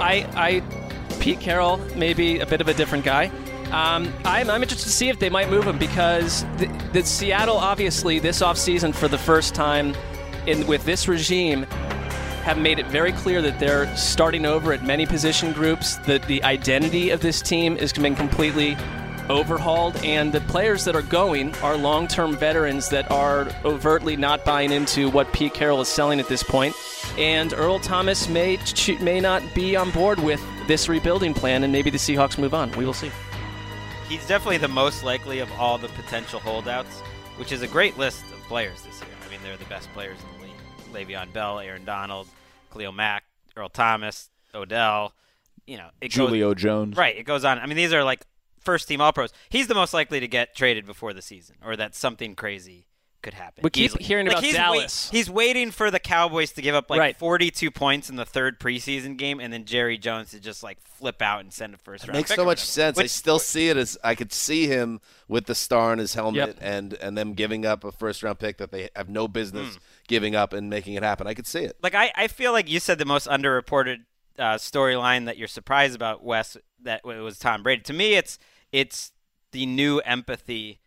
I: Pete Carroll may be a bit of a different guy. I'm interested to see if they might move him because the Seattle, obviously, this offseason for the first time with this regime, have made it very clear that they're starting over at many position groups, that the identity of this team is been completely overhauled, and the players that are going are long-term veterans that are overtly not buying into what Pete Carroll is selling at this point. And Earl Thomas may not be on board with this rebuilding plan, and maybe the Seahawks move on. We will see.
G: He's definitely the most likely of all the potential holdouts, which is a great list of players this year. I mean, they're the best players in the league. Le'Veon Bell, Aaron Donald, Khalil Mack, Earl Thomas, Odell.
F: Julio Jones.
G: Right, it goes on. I mean, these are like first-team All-Pros. He's the most likely to get traded before the season, or that something crazy could happen.
I: We keep hearing about Dallas.
G: He's waiting for the Cowboys to give up 42 points in the third preseason game, and then Jerry Jones to just flip out and send a first-round pick.
E: Makes so much sense. I still see it as I could see him with the star on his helmet and them giving up a first-round pick that they have no business giving up and making it happen. I could see it.
G: I feel like you said the most underreported storyline that you're surprised about, Wes, that it was Tom Brady. To me, it's the new empathy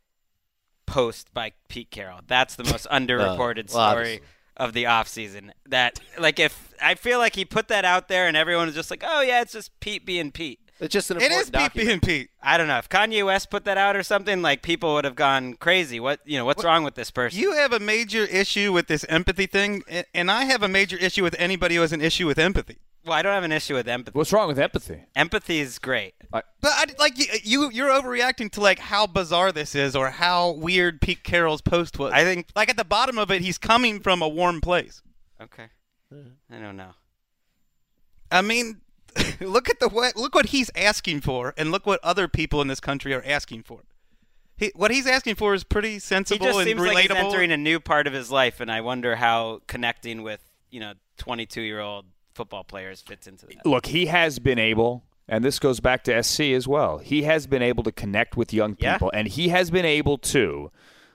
G: post by Pete Carroll. That's the most underreported story of the offseason. That if I feel like he put that out there and everyone was just like, oh yeah, it's just Pete being Pete.
E: It's just an important document.
H: Pete being Pete.
G: I don't know. If Kanye West put that out or something, people would have gone crazy. What's wrong with this person?
H: You have a major issue with this empathy thing, and I have a major issue with anybody who has an issue with empathy.
G: Well, I don't have an issue with empathy.
F: What's wrong with empathy?
G: Empathy is great.
H: But you're overreacting to how bizarre this is or how weird Pete Carroll's post was.
G: I think
H: at the bottom of it, he's coming from a warm place.
G: Okay. I don't know.
H: I mean, look what he's asking for, and look what other people in this country are asking for. What he's asking for is pretty sensible and relatable.
G: He just seems like he's entering a new part of his life, and I wonder how connecting with 22-year-old football players fits into that.
F: Look, he has been able, and this goes back to SC as well, he has been able to connect with young people, and he has been able to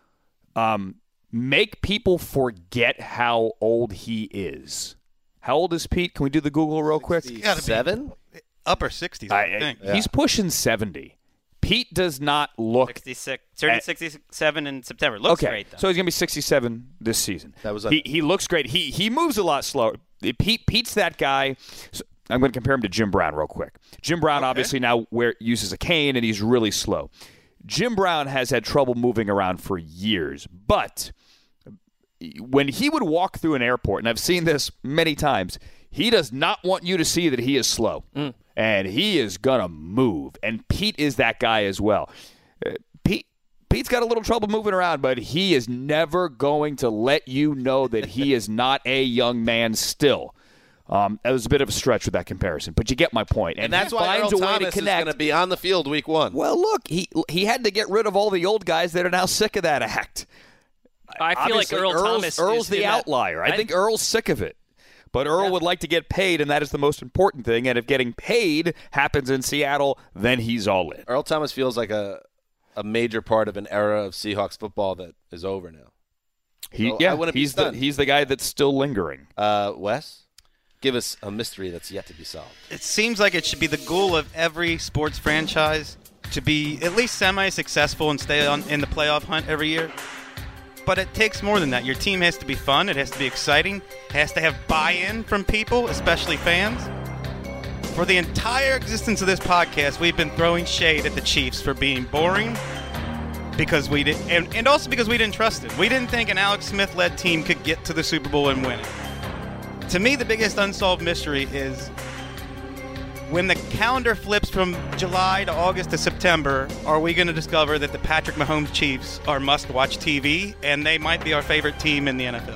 F: make people forget how old he is. How old is Pete? Can we do the Google real quick?
E: 67?
H: Upper 60s, I think.
F: He's pushing 70. Pete does not look
G: 66, turning 67 in September. Looks great though.
F: So he's gonna be 67 this season.
E: That was
F: he looks great. He moves a lot slower. Pete's that guy. So I'm going to compare him to Jim Brown real quick. Jim Brown obviously now uses a cane and he's really slow. Jim Brown has had trouble moving around for years, but when he would walk through an airport, and I've seen this many times, he does not want you to see that he is slow. And he is going to move. And Pete is that guy as well. Pete's got a little trouble moving around, but he is never going to let you know that he is not a young man still. That was a bit of a stretch with that comparison, but you get my point.
E: And that's why Earl Thomas is going to be on the field week 1.
F: Well, look, he had to get rid of all the old guys that are now sick of that act.
I: I feel
F: Obviously,
I: like
F: Earl's the outlier. I think Earl's sick of it. But Earl would like to get paid, and that is the most important thing. And if getting paid happens in Seattle, then he's all in.
E: Earl Thomas feels like a major part of an era of Seahawks football that is over now.
F: He's the guy that's still lingering.
E: Wes, give us a mystery that's yet to be solved.
H: It seems like it should be the goal of every sports franchise to be at least semi-successful and stay in the playoff hunt every year. But it takes more than that. Your team has to be fun. It has to be exciting. It has to have buy-in from people, especially fans. For the entire existence of this podcast, we've been throwing shade at the Chiefs for being boring because we did, and also because we didn't trust it. We didn't think an Alex Smith-led team could get to the Super Bowl and win it. To me, the biggest unsolved mystery is when the calendar flips from July to August to September, are we going to discover that the Patrick Mahomes Chiefs are must-watch TV, and they might be our favorite team in the NFL?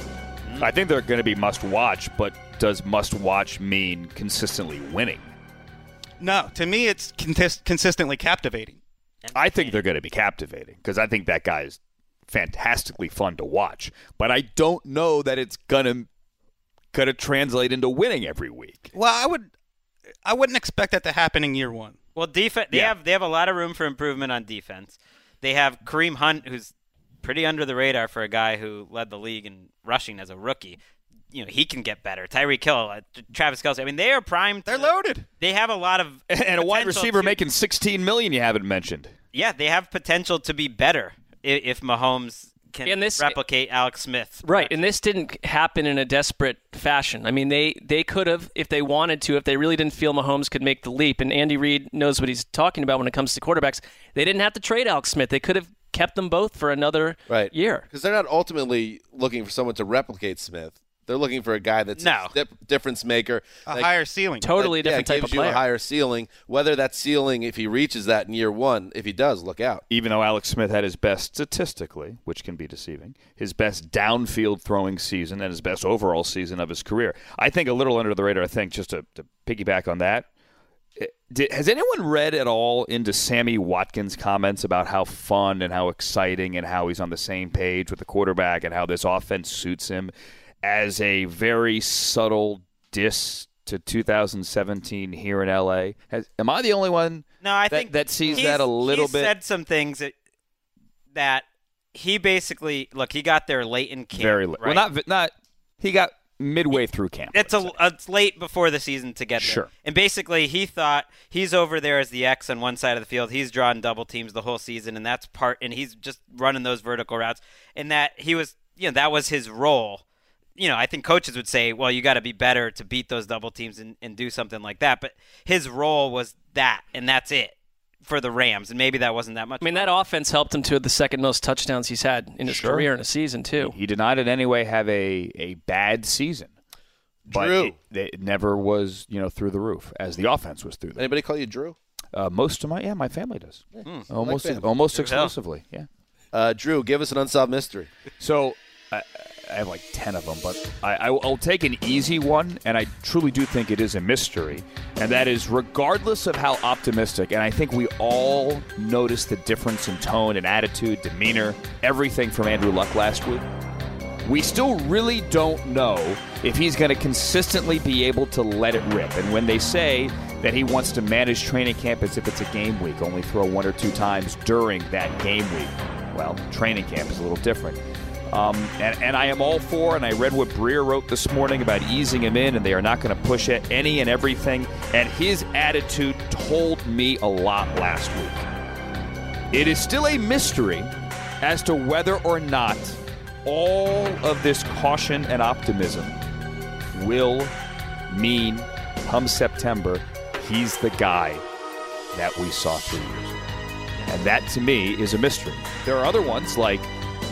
F: I think they're going to be must-watch, but does must-watch mean consistently winning?
H: No, to me it's consistently captivating.
F: I think they're going to be captivating because I think that guy is fantastically fun to watch, but I don't know that it's going to translate into winning every week.
H: Well, I wouldn't expect that to happen in year 1.
G: Well, defense. They have a lot of room for improvement on defense. They have Kareem Hunt, who's pretty under the radar for a guy who led the league in rushing as a rookie. You know, he can get better. Tyreek Hill, Travis Kelce. I mean, they are primed.
H: They're loaded.
G: They have a lot of
F: and a wide receiver making $16 million. You haven't mentioned.
G: Yeah, they have potential to be better if Mahomes can replicate Alex Smith.
I: Right, and this didn't happen in a desperate fashion. I mean, they could have, if they wanted to, if they really didn't feel Mahomes could make the leap, and Andy Reid knows what he's talking about when it comes to quarterbacks, they didn't have to trade Alex Smith. They could have kept them both for another year.
E: Because they're not ultimately looking for someone to replicate Smith. They're looking for a guy that's a difference maker.
H: A higher ceiling.
I: Totally different type of player.
E: Gives you a higher ceiling. Whether that ceiling, if he reaches that in year 1, if he does, look out.
F: Even though Alex Smith had his best statistically, which can be deceiving, his best downfield throwing season and his best overall season of his career. I think a little under the radar, just to piggyback on that, has anyone read at all into Sammy Watkins' comments about how fun and how exciting and how he's on the same page with the quarterback and how this offense suits him as a very subtle diss to 2017 here in LA? Am I the only one that sees that a little bit?
G: He said some things that he basically, he got there late in camp.
F: Very late.
G: Right?
F: Well, not he got midway through camp.
G: It's late before the season to get there.
F: Sure.
G: And basically he thought he's over there as the X on one side of the field. He's drawing double teams the whole season, and and he's just running those vertical routes. And that he was, that was his role. I think coaches would say, well, you got to be better to beat those double teams and do something like that. But his role was that, and that's it for the Rams. And maybe that wasn't that much.
I: I mean, that offense helped him to the second most touchdowns he's had in his career in a season, too.
F: He did not in any way have a bad season.
E: Drew.
F: But it never was, through the roof as the offense was through the roof.
E: Anybody call you Drew?
F: Most of my family does. Yeah. Almost exclusively, yeah.
E: Drew, give us an unsolved mystery.
F: So I have like 10 of them, but I'll take an easy one, and I truly do think it is a mystery, and that is regardless of how optimistic, and I think we all noticed the difference in tone and attitude, demeanor, everything from Andrew Luck last week, we still really don't know if he's going to consistently be able to let it rip. And when they say that he wants to manage training camp as if it's a game week, only throw 1 or 2 times during that game week, well, training camp is a little different. And I am all for, and I read what Breer wrote this morning about easing him in, and they are not going to push it any and everything. And his attitude told me a lot last week. It is still a mystery as to whether or not all of this caution and optimism will mean come September he's the guy that we saw 3 years ago. And that, to me, is a mystery. There are other ones like,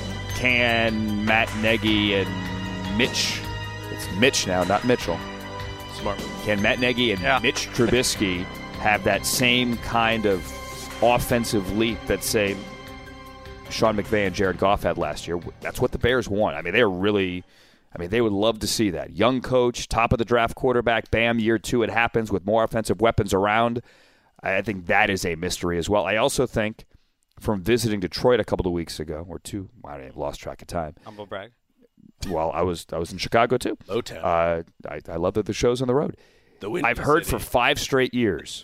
F: can Matt Nagy and Mitch, it's Mitch now, not Mitchell.
E: Smart.
F: Can Matt Nagy and Mitch Trubisky have that same kind of offensive leap that, say, Sean McVay and Jared Goff had last year? That's what the Bears want. I mean, they would love to see that. Young coach, top of the draft quarterback, bam, year 2 it happens with more offensive weapons around. I think that is a mystery as well. I also think from visiting Detroit a couple of weeks ago, or 2, I lost track of time.
G: Humble brag.
F: Well, I was in Chicago too.
E: Motown.
F: I love that the show's on the road. I've heard for 5 straight years,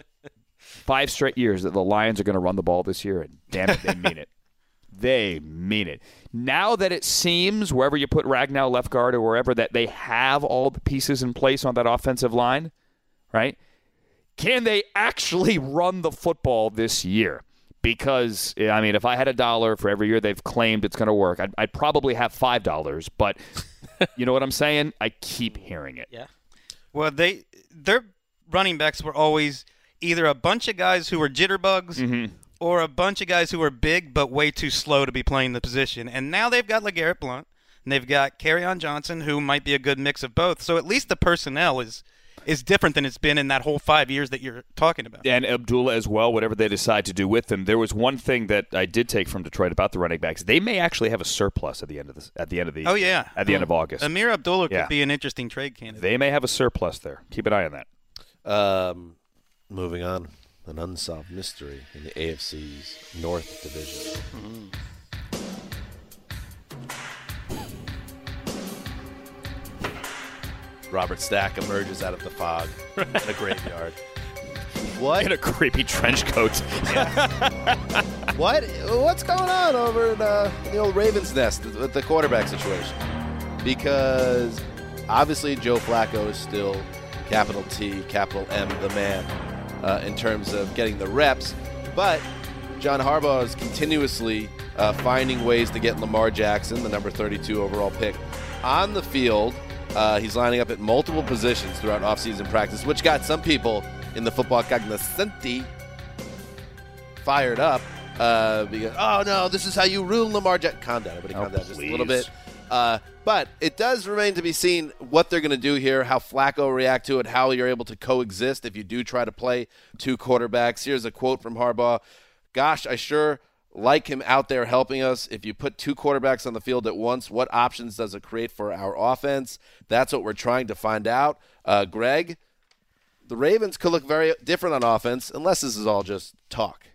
F: that the Lions are going to run the ball this year, and damn it, they mean it. They mean it. Now that it seems, wherever you put Ragnow left guard or wherever, that they have all the pieces in place on that offensive line, right? Can they actually run the football this year? Because, I mean, if I had $1 for every year they've claimed it's going to work, I'd probably have $5. But you know what I'm saying? I keep hearing it.
G: Yeah.
H: Well, their running backs were always either a bunch of guys who were jitterbugs or a bunch of guys who were big but way too slow to be playing the position. And now they've got LeGarrette Blount, and they've got Kerryon Johnson, who might be a good mix of both. So at least the personnel is different than it's been in that whole 5 years that you're talking about.
F: And Abdullah as well, whatever they decide to do with them. There was one thing that I did take from Detroit about the running backs. They may actually have a surplus at the end of August.
H: Amir Abdullah could be an interesting trade candidate.
F: They may have a surplus there. Keep an eye on that.
E: Moving on, an unsolved mystery in the AFC's North Division. Robert Stack emerges out of the fog in a graveyard. What?
F: In a creepy trench coat.
E: What's going on over in the old Ravens' nest with the quarterback situation? Because obviously Joe Flacco is still capital T, capital M, the man in terms of getting the reps. But John Harbaugh is continuously finding ways to get Lamar Jackson, the number 32 overall pick, on the field. He's lining up at multiple positions throughout offseason practice, which got some people in the football cognoscenti fired up because, oh, no, this is how you ruin Lamar Jackson. Calm down, everybody. Calm down just a little bit. But it does remain to be seen what they're going to do here, how Flacco react to it, how you're able to coexist if you do try to play 2 quarterbacks. Here's a quote from Harbaugh. Gosh, I sure like him out there helping us. If you put 2 quarterbacks on the field at once, what options does it create for our offense? That's what we're trying to find out. Greg, the Ravens could look very different on offense unless this is all just talk.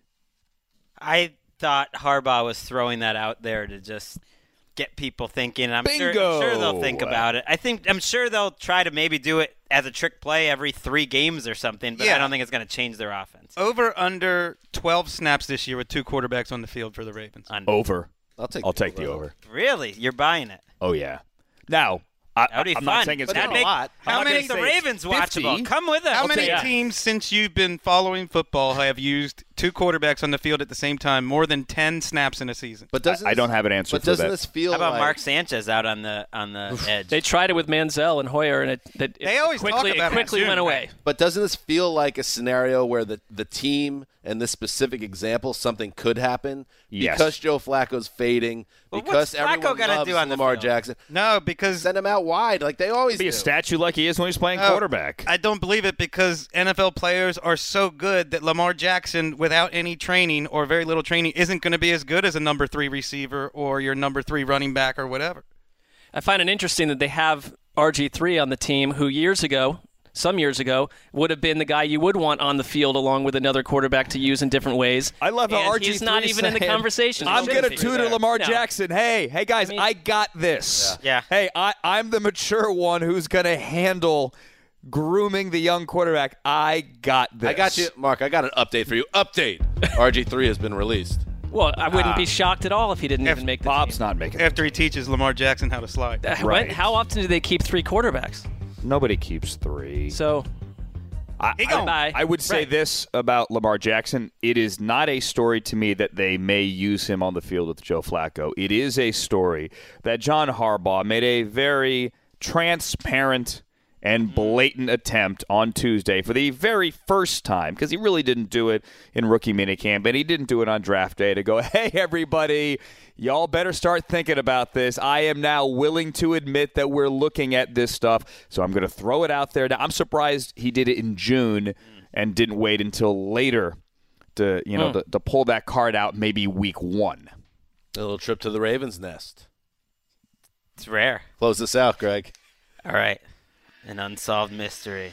G: I thought Harbaugh was throwing that out there to just get people thinking. I'm sure they'll think about it. I'm sure they'll try to maybe do it as a trick play every 3 games or something, but I don't think it's going to change their offense.
H: Over under 12 snaps this year with 2 quarterbacks on the field for the Ravens.
F: Over.
E: I'll take
F: the over.
G: Really? You're buying it?
F: Oh, yeah. Now, I'm not saying it's
G: going to be a lot. How many the Ravens watchable? Come with us.
H: How many teams since you've been following football have used 2 quarterbacks on the field at the same time, more than 10 snaps in a season?
E: But
F: I don't have an answer for that.
E: But doesn't this feel
G: How about
E: like
G: Mark Sanchez out on the edge?
I: They tried it with Manziel and Hoyer, and it quickly went away.
E: But doesn't this feel like a scenario where the team and this specific example, something could happen?
F: Yes.
E: Because Joe Flacco's fading, because everyone loves Lamar Jackson.
H: No, because
E: send him out wide like they always do.
F: Be a statue like he is when he's playing quarterback.
H: I don't believe it because NFL players are so good that Lamar Jackson, without any training or very little training, isn't going to be as good as a number 3 receiver or your number 3 running back or whatever.
I: I find it interesting that they have RG3 on the team who some years ago, would have been the guy you would want on the field along with another quarterback to use in different ways.
F: I love how RG3
I: he's not even in the conversation.
F: I'm going to tutor Lamar Jackson. Hey guys, I got this.
G: Yeah.
F: Hey, I'm the mature one who's going to handle grooming the young quarterback. I got this.
E: I got you, Mark. I got an update for you. Update. RG3 has been released.
I: Well, I wouldn't be shocked at all if he didn't even make the
F: Bob's
I: team.
F: not making it.
H: After he teaches Lamar Jackson how to slide.
I: Right. How often do they keep 3 quarterbacks?
F: Nobody keeps 3.
I: So,
F: I would say this about Lamar Jackson. It is not a story to me that they may use him on the field with Joe Flacco. It is a story that John Harbaugh made a very transparent and blatant attempt on Tuesday for the very first time, because he really didn't do it in rookie minicamp, and he didn't do it on draft day, to go, hey, everybody, y'all better start thinking about this. I am now willing to admit that we're looking at this stuff, so I'm going to throw it out there. Now, I'm surprised he did it in June and didn't wait until later to pull that card out, maybe week 1.
E: A little trip to the Ravens' nest.
G: It's rare.
E: Close this out, Greg.
G: All right. An unsolved mystery.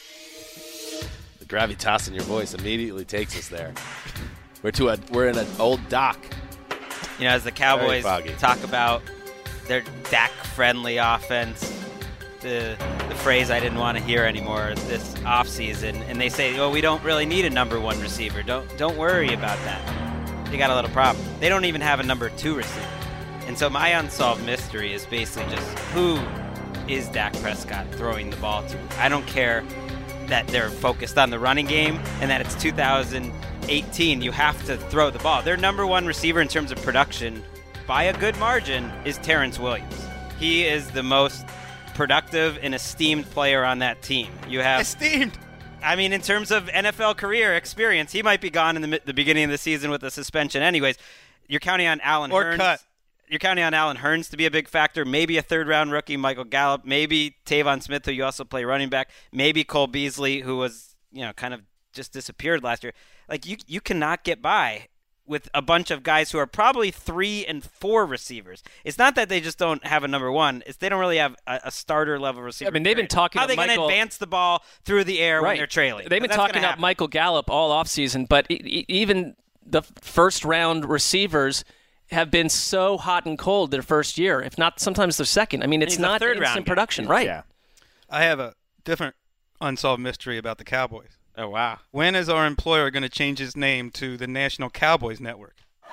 E: The gravitas in your voice immediately takes us there. We're in an old dock.
G: As the Cowboys talk about their Dak-friendly offense, the phrase I didn't want to hear anymore this offseason, and they say, we don't really need a number 1 receiver. Don't worry about that. They got a little problem. They don't even have a number 2 receiver. And so my unsolved mystery is basically just who is Dak Prescott throwing the ball to? I don't care that they're focused on the running game and that it's 2018. You have to throw the ball. Their number 1 receiver in terms of production, by a good margin, is Terrence Williams. He is the most productive and esteemed player on that team. You have
H: esteemed.
G: I mean, in terms of NFL career experience, he might be gone in the beginning of the season with a suspension anyways. You're counting on Allen Hurns.
H: Cut.
G: You're counting on Allen Hurns to be a big factor, maybe a third-round rookie, Michael Gallup, maybe Tavon Smith, who you also play running back, maybe Cole Beasley, who was, kind of just disappeared last year. Like, you cannot get by with a bunch of guys who are probably 3 and 4 receivers. It's not that they just don't have a number 1. It's they don't really have a starter-level receiver.
I: I mean, they've been talking about
G: how are they going to advance the ball through the air when they're trailing?
I: They've been talking about Michael Gallup all offseason, but even the first-round receivers – have been so hot and cold their first year, if not sometimes their second. I mean, it's not instant production, right?
H: Yeah. I have a different unsolved mystery about the Cowboys.
G: Oh, wow.
H: When is our employer going to change his name to the National Cowboys Network?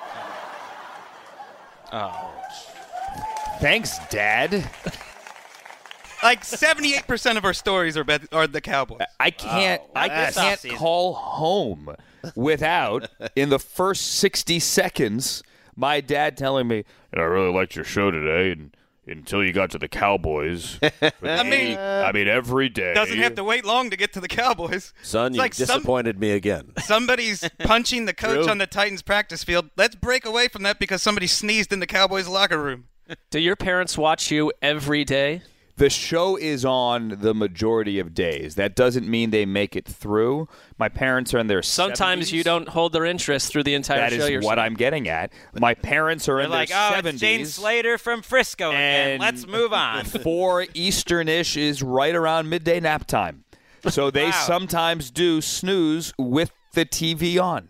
G: Oh.
F: Thanks, Dad.
H: Like 78% of our stories are the Cowboys.
F: I can't call home without, in the first 60 seconds, my dad telling me, I really liked your show today, and until you got to the Cowboys. I mean, every day.
H: Doesn't have to wait long to get to the Cowboys.
E: Son, you disappointed me again.
H: Somebody's punching the coach on the Titans practice field. Let's break away from that because somebody sneezed in the Cowboys locker room.
I: Do your parents watch you every day?
F: The show is on the majority of days. That doesn't mean they make it through. My parents are in their 70s.
I: Sometimes you don't hold their interest through the entire show.
F: That is what I'm getting at. My parents are in their 70s.
G: It's Jane Slater from Frisco again. Let's move on.
F: 4 Eastern-ish is right around midday nap time. So they sometimes do snooze with the TV on.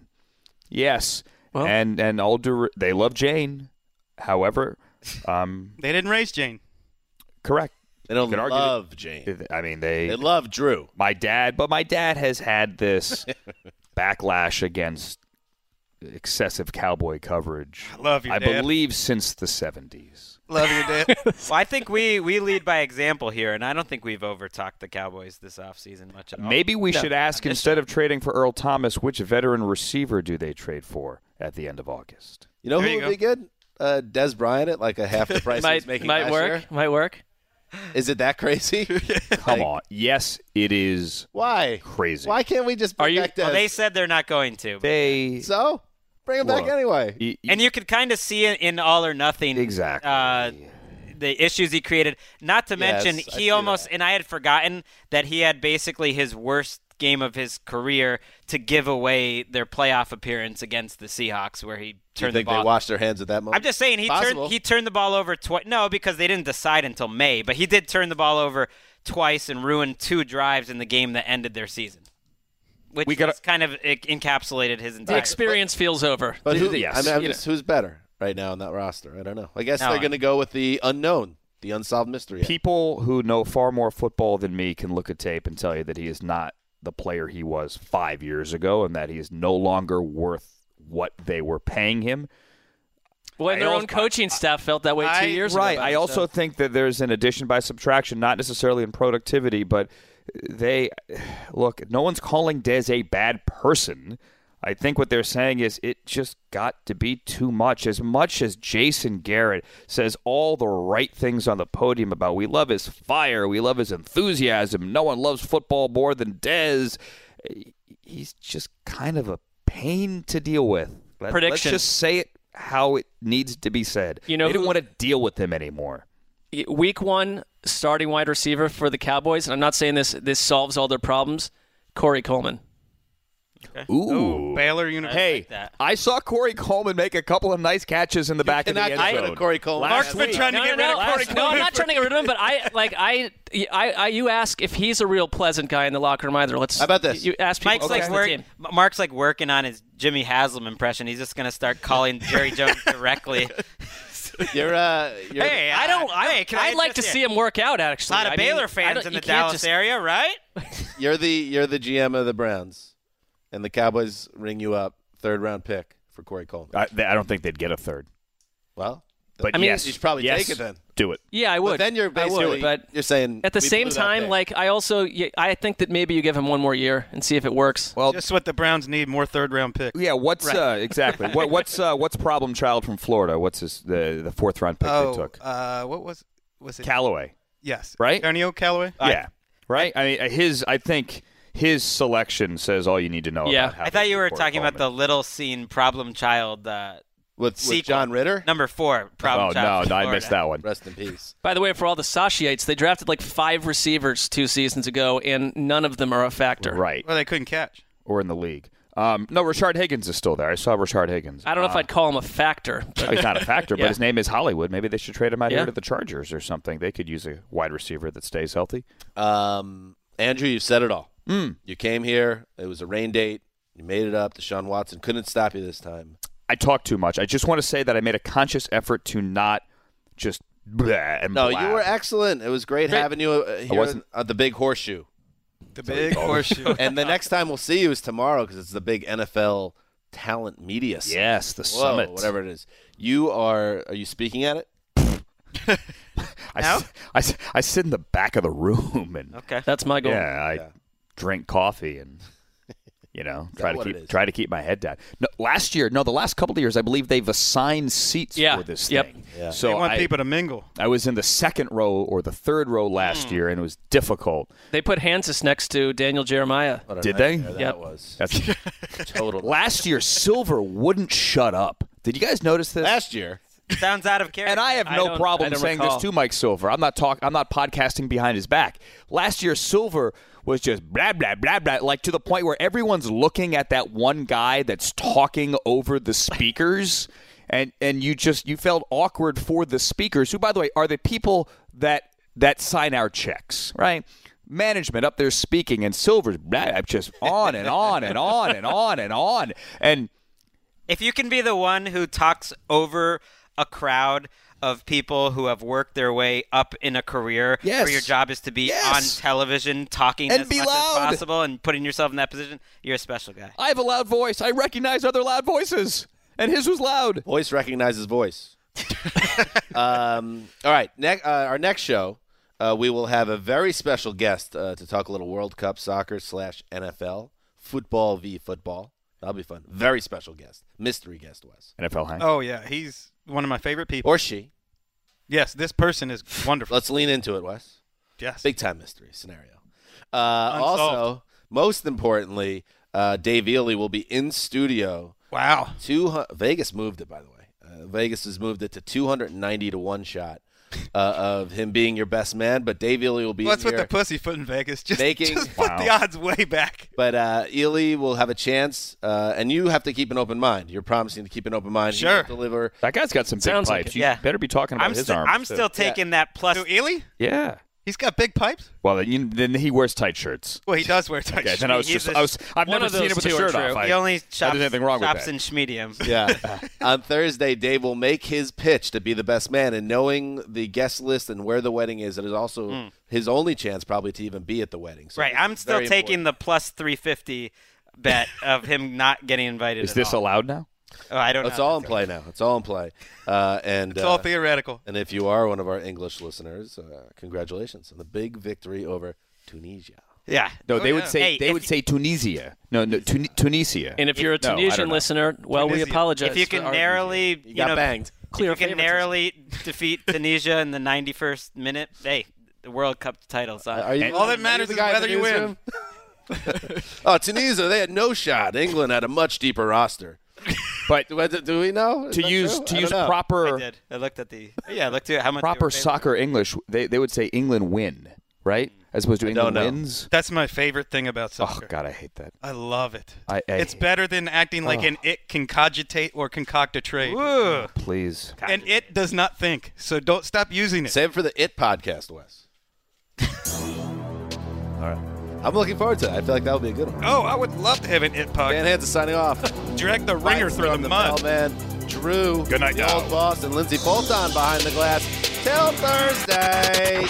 F: Yes. Well, and they love Jane. However,
H: they didn't raise Jane.
F: Correct.
E: They don't love Jane.
F: I mean, they
E: love Drew.
F: My dad has had this backlash against excessive Cowboy coverage.
H: I love you,
F: I
H: Dad.
F: believe since the 70s.
H: Love you, Dad.
G: Well, I think we lead by example here, and I don't think we've over-talked the Cowboys this offseason much at all.
F: Maybe we should ask, instead of trading for Earl Thomas, which veteran receiver do they trade for at the end of August?
E: You know who would be good? Des Bryant at like a half the price he's making last year.
I: Might work.
E: Is it that crazy?
F: Come on. Yes, it is.
E: Why?
F: Crazy.
E: Why can't we just bring back Des?
G: Well, they said they're not going to.
E: So? Bring him back anyway.
G: And you could kind of see it in All or Nothing.
F: Exactly.
G: The issues he created. Not to mention, he almost, and I had forgotten that he had basically his worst game of his career to give away their playoff appearance against the Seahawks, where he turned the ball.
E: You think they washed their hands at that moment?
G: I'm just saying he turned the ball over twice. No, because they didn't decide until May, but he did turn the ball over twice and ruined 2 drives in the game that ended their season, which kind of encapsulated his entire.
I: The experience feels over.
E: But who's better right now on that roster? I don't know. I guess they're going to go with the unknown, the unsolved mystery.
F: People who know far more football than me can look at tape and tell you that he is not the player he was 5 years ago, and that he is no longer worth what they were paying him.
I: Well, and their own coaching staff felt that way 2 years ago.
F: Right. I also think that there's an addition by subtraction, not necessarily in productivity, but look, no one's calling Dez a bad person. I think what they're saying is it just got to be too much. As much as Jason Garrett says all the right things on the podium about we love his fire, we love his enthusiasm, no one loves football more than Dez, he's just kind of a pain to deal with.
I: Prediction.
F: Let's just say it how it needs to be said. They don't want to deal with him anymore.
I: Week 1, starting wide receiver for the Cowboys, and I'm not saying this solves all their problems, Corey Coleman.
F: Okay. Ooh.
H: Baylor University.
F: Hey, I saw Corey Coleman make a couple of nice catches in the back of the end zone.
E: Corey Coleman.
H: Mark's been trying to get rid of Corey Coleman.
I: No, I'm not trying to get rid of him, but you ask if he's a real pleasant guy in the locker room either.
E: How about this?
I: You ask people.
G: Mark's like working on his Jimmy Haslam impression. He's just going to start calling Jerry Jones directly.
I: I'd like to see him work out. Actually,
G: a lot of Baylor fans in the Dallas area, right?
E: You're the GM of the Browns, and the Cowboys ring you up 3rd-round pick for Corey Coleman.
F: I don't think they'd get a 3rd.
E: Well,
F: but
E: you should probably take it then.
F: Do it.
I: Yeah, I would.
E: But then you're basically you're saying
I: at the same time, I think that maybe you give him one more year and see if it works.
H: Well, just what the Browns need, more 3rd-round picks.
F: Yeah, exactly? What's problem child from Florida? What's the 4th-round pick they took?
H: What was it?
F: Callaway.
H: Yes.
F: Right?
H: Antonio Callaway?
F: Yeah. Right? I think his selection says all you need to know about how
G: I thought you were talking about the little scene problem child
E: with John Ritter?
G: Number 4, problem child.
F: No, I missed that one.
E: Rest in peace.
I: By the way, for all the satiates, they drafted like 5 receivers 2 seasons ago, and none of them are a factor.
F: Right.
H: Well, they couldn't catch.
F: Or in the league. No, Rashard Higgins is still there. I saw Rashard Higgins.
I: I don't know if I'd call him a factor.
F: He's not a factor, but his name is Hollywood. Maybe they should trade him out here to the Chargers or something. They could use a wide receiver that stays healthy.
E: Andrew, you said it all. You came here. It was a rain date. You made it up. Deshaun Watson couldn't stop you this time.
F: I talk too much. I just want to say that I made a conscious effort to not just bleh and
E: No,
F: blab.
E: you were excellent. It was great having you here at the Big Horseshoe.
H: The Big Horseshoe.
E: And the next time we'll see you is tomorrow because it's the big NFL Talent Media Summit.
F: Yes, the summit.
E: Whatever it is. Are you speaking at it?
F: I sit in the back of the room and
I: that's my goal.
F: Yeah, I drink coffee and try to keep my head down. No, the last couple of years, I believe they've assigned seats for this thing.
E: Yeah.
H: So they want people to mingle.
F: I was in the 2nd row or the 3rd row last year, and it was difficult.
I: They put Hansis next to Daniel Jeremiah.
F: Did they?
E: That was.
F: That's
E: total.
F: Last year, Silver wouldn't shut up. Did you guys notice this?
E: Last year.
G: Sounds out of character.
F: And I have no problem saying this to Mike Silver. I'm not podcasting behind his back. Last year, Silver was just blah, blah, blah, blah, like to the point where everyone's looking at that one guy that's talking over the speakers, and you felt awkward for the speakers, who, by the way, are the people that sign our checks, right? Management up there speaking, and Silver's blah, just on and on and on and on and on. And
G: if you can be the one who talks over a crowd of people who have worked their way up in a career where your job is to be on television talking
F: and
G: as
F: be
G: much
F: loud.
G: as possible and putting yourself in that position, you're a special guy.
F: I have a loud voice. I recognize other loud voices, and his was loud.
E: Voice recognizes voice. All right, our next show, we will have a very special guest to talk a little World Cup soccer / NFL, football v. football. That'll be fun. Very special guest. Mystery guest, Wes.
F: NFL Hank.
H: Oh, yeah. He's one of my favorite people.
E: Or she.
H: Yes, this person is wonderful.
E: Let's lean into it, Wes.
H: Yes.
E: Big time mystery scenario. Also, most importantly, Dave Ely will be in studio.
H: Wow.
E: Vegas moved it, by the way. Vegas has moved it to 290 to 1 shot of him being your best man, but Dave Ely will be
H: What's
E: in
H: with the pussyfoot in Vegas? Just put
F: Wow.
H: the odds way back.
E: But Ely will have a chance, and you have to keep an open mind. You're promising to keep an open mind.
H: Sure.
E: Deliver.
F: That guy's got some big
I: Sounds
F: pipes.
I: like
F: You better be talking about his arms.
G: I'm still taking that plus.
H: So Ely?
F: Yeah.
H: He's got big pipes?
F: Well, then he wears tight shirts.
H: Well, he does wear tight shirts.
F: Then I've never seen him with a shirt off.
G: He only shops
F: anything wrong with that.
G: in schmediums.
E: Yeah. On Thursday, Dave will make his pitch to be the best man, and knowing the guest list and where the wedding is, it is also his only chance probably to even be at the wedding. So
G: right. I'm still taking the plus 350 bet of him not getting invited.
F: Is this allowed now?
G: Oh, I don't know.
E: It's all in play now. It's all in play. And
H: it's all theoretical.
E: And if you are one of our English listeners, congratulations on the big victory over Tunisia.
G: Yeah.
F: No, they would say would say Tunisia. No, Tunisia.
I: And if you're a Tunisian listener, well,
H: Tunisia.
I: we apologize.
G: If you can narrowly,
E: banged.
I: Clear
G: if you can narrowly defeat Tunisia in the 91st minute, hey, the World Cup title's on.
H: All that matters is whether you win.
E: Oh, Tunisia, they had no shot. England had a much deeper roster.
F: But
E: do we know?
F: To use proper
G: I did. I looked at I looked at how much
F: proper soccer English. They would say England win, right? As opposed to England wins.
H: That's my favorite thing about soccer.
F: Oh God, I hate that.
H: I love it.
F: It's
H: better than acting like an it can cogitate or concoct a trade.
G: Ooh.
F: Please.
H: And it does not think, so don't stop using it.
E: Save it for the It podcast, Wes. All right. I'm looking forward to that. I feel like that would be a good one.
H: Oh, I would love to have an It podcast.
E: Dan Hansen signing off.
H: Drag the ringer through the mud.
E: Man, Drew,
F: good night,
E: the old boss, and Lindsey Bolton behind the glass. Till Thursday.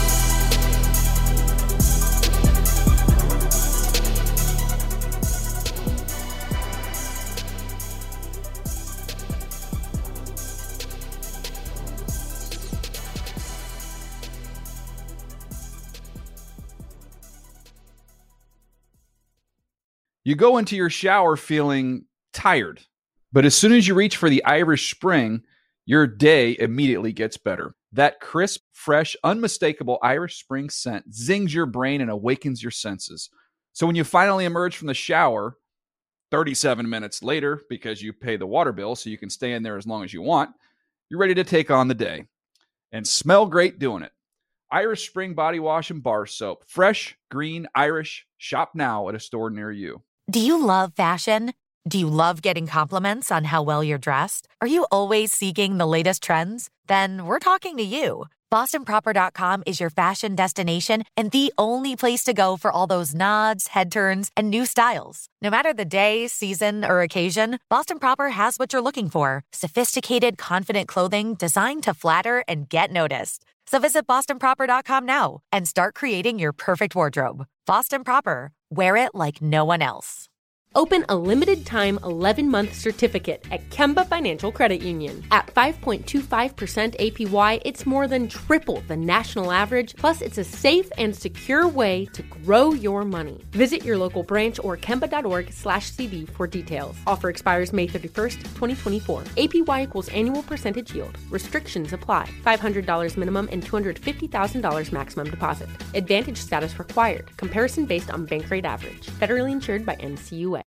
A: You go into your shower feeling tired, but as soon as you reach for the Irish Spring, your day immediately gets better. That crisp, fresh, unmistakable Irish Spring scent zings your brain and awakens your senses. So when you finally emerge from the shower, 37 minutes later, because you pay the water bill so you can stay in there as long as you want, you're ready to take on the day. And smell great doing it. Irish Spring Body Wash and Bar Soap. Fresh, green, Irish. Shop now at a store near you.
B: Do you love fashion? Do you love getting compliments on how well you're dressed? Are you always seeking the latest trends? Then we're talking to you. BostonProper.com is your fashion destination and the only place to go for all those nods, head turns, and new styles. No matter the day, season, or occasion, Boston Proper has what you're looking for. Sophisticated, confident clothing designed to flatter and get noticed. So visit BostonProper.com now and start creating your perfect wardrobe. Boston Proper. Wear it like no one else.
N: Open a limited-time 11-month certificate at Kemba Financial Credit Union. At 5.25% APY, it's more than triple the national average, plus it's a safe and secure way to grow your money. Visit your local branch or kemba.org/CD for details. Offer expires May 31st, 2024. APY equals annual percentage yield. Restrictions apply. $500 minimum and $250,000 maximum deposit. Advantage status required. Comparison based on bank rate average. Federally insured by NCUA.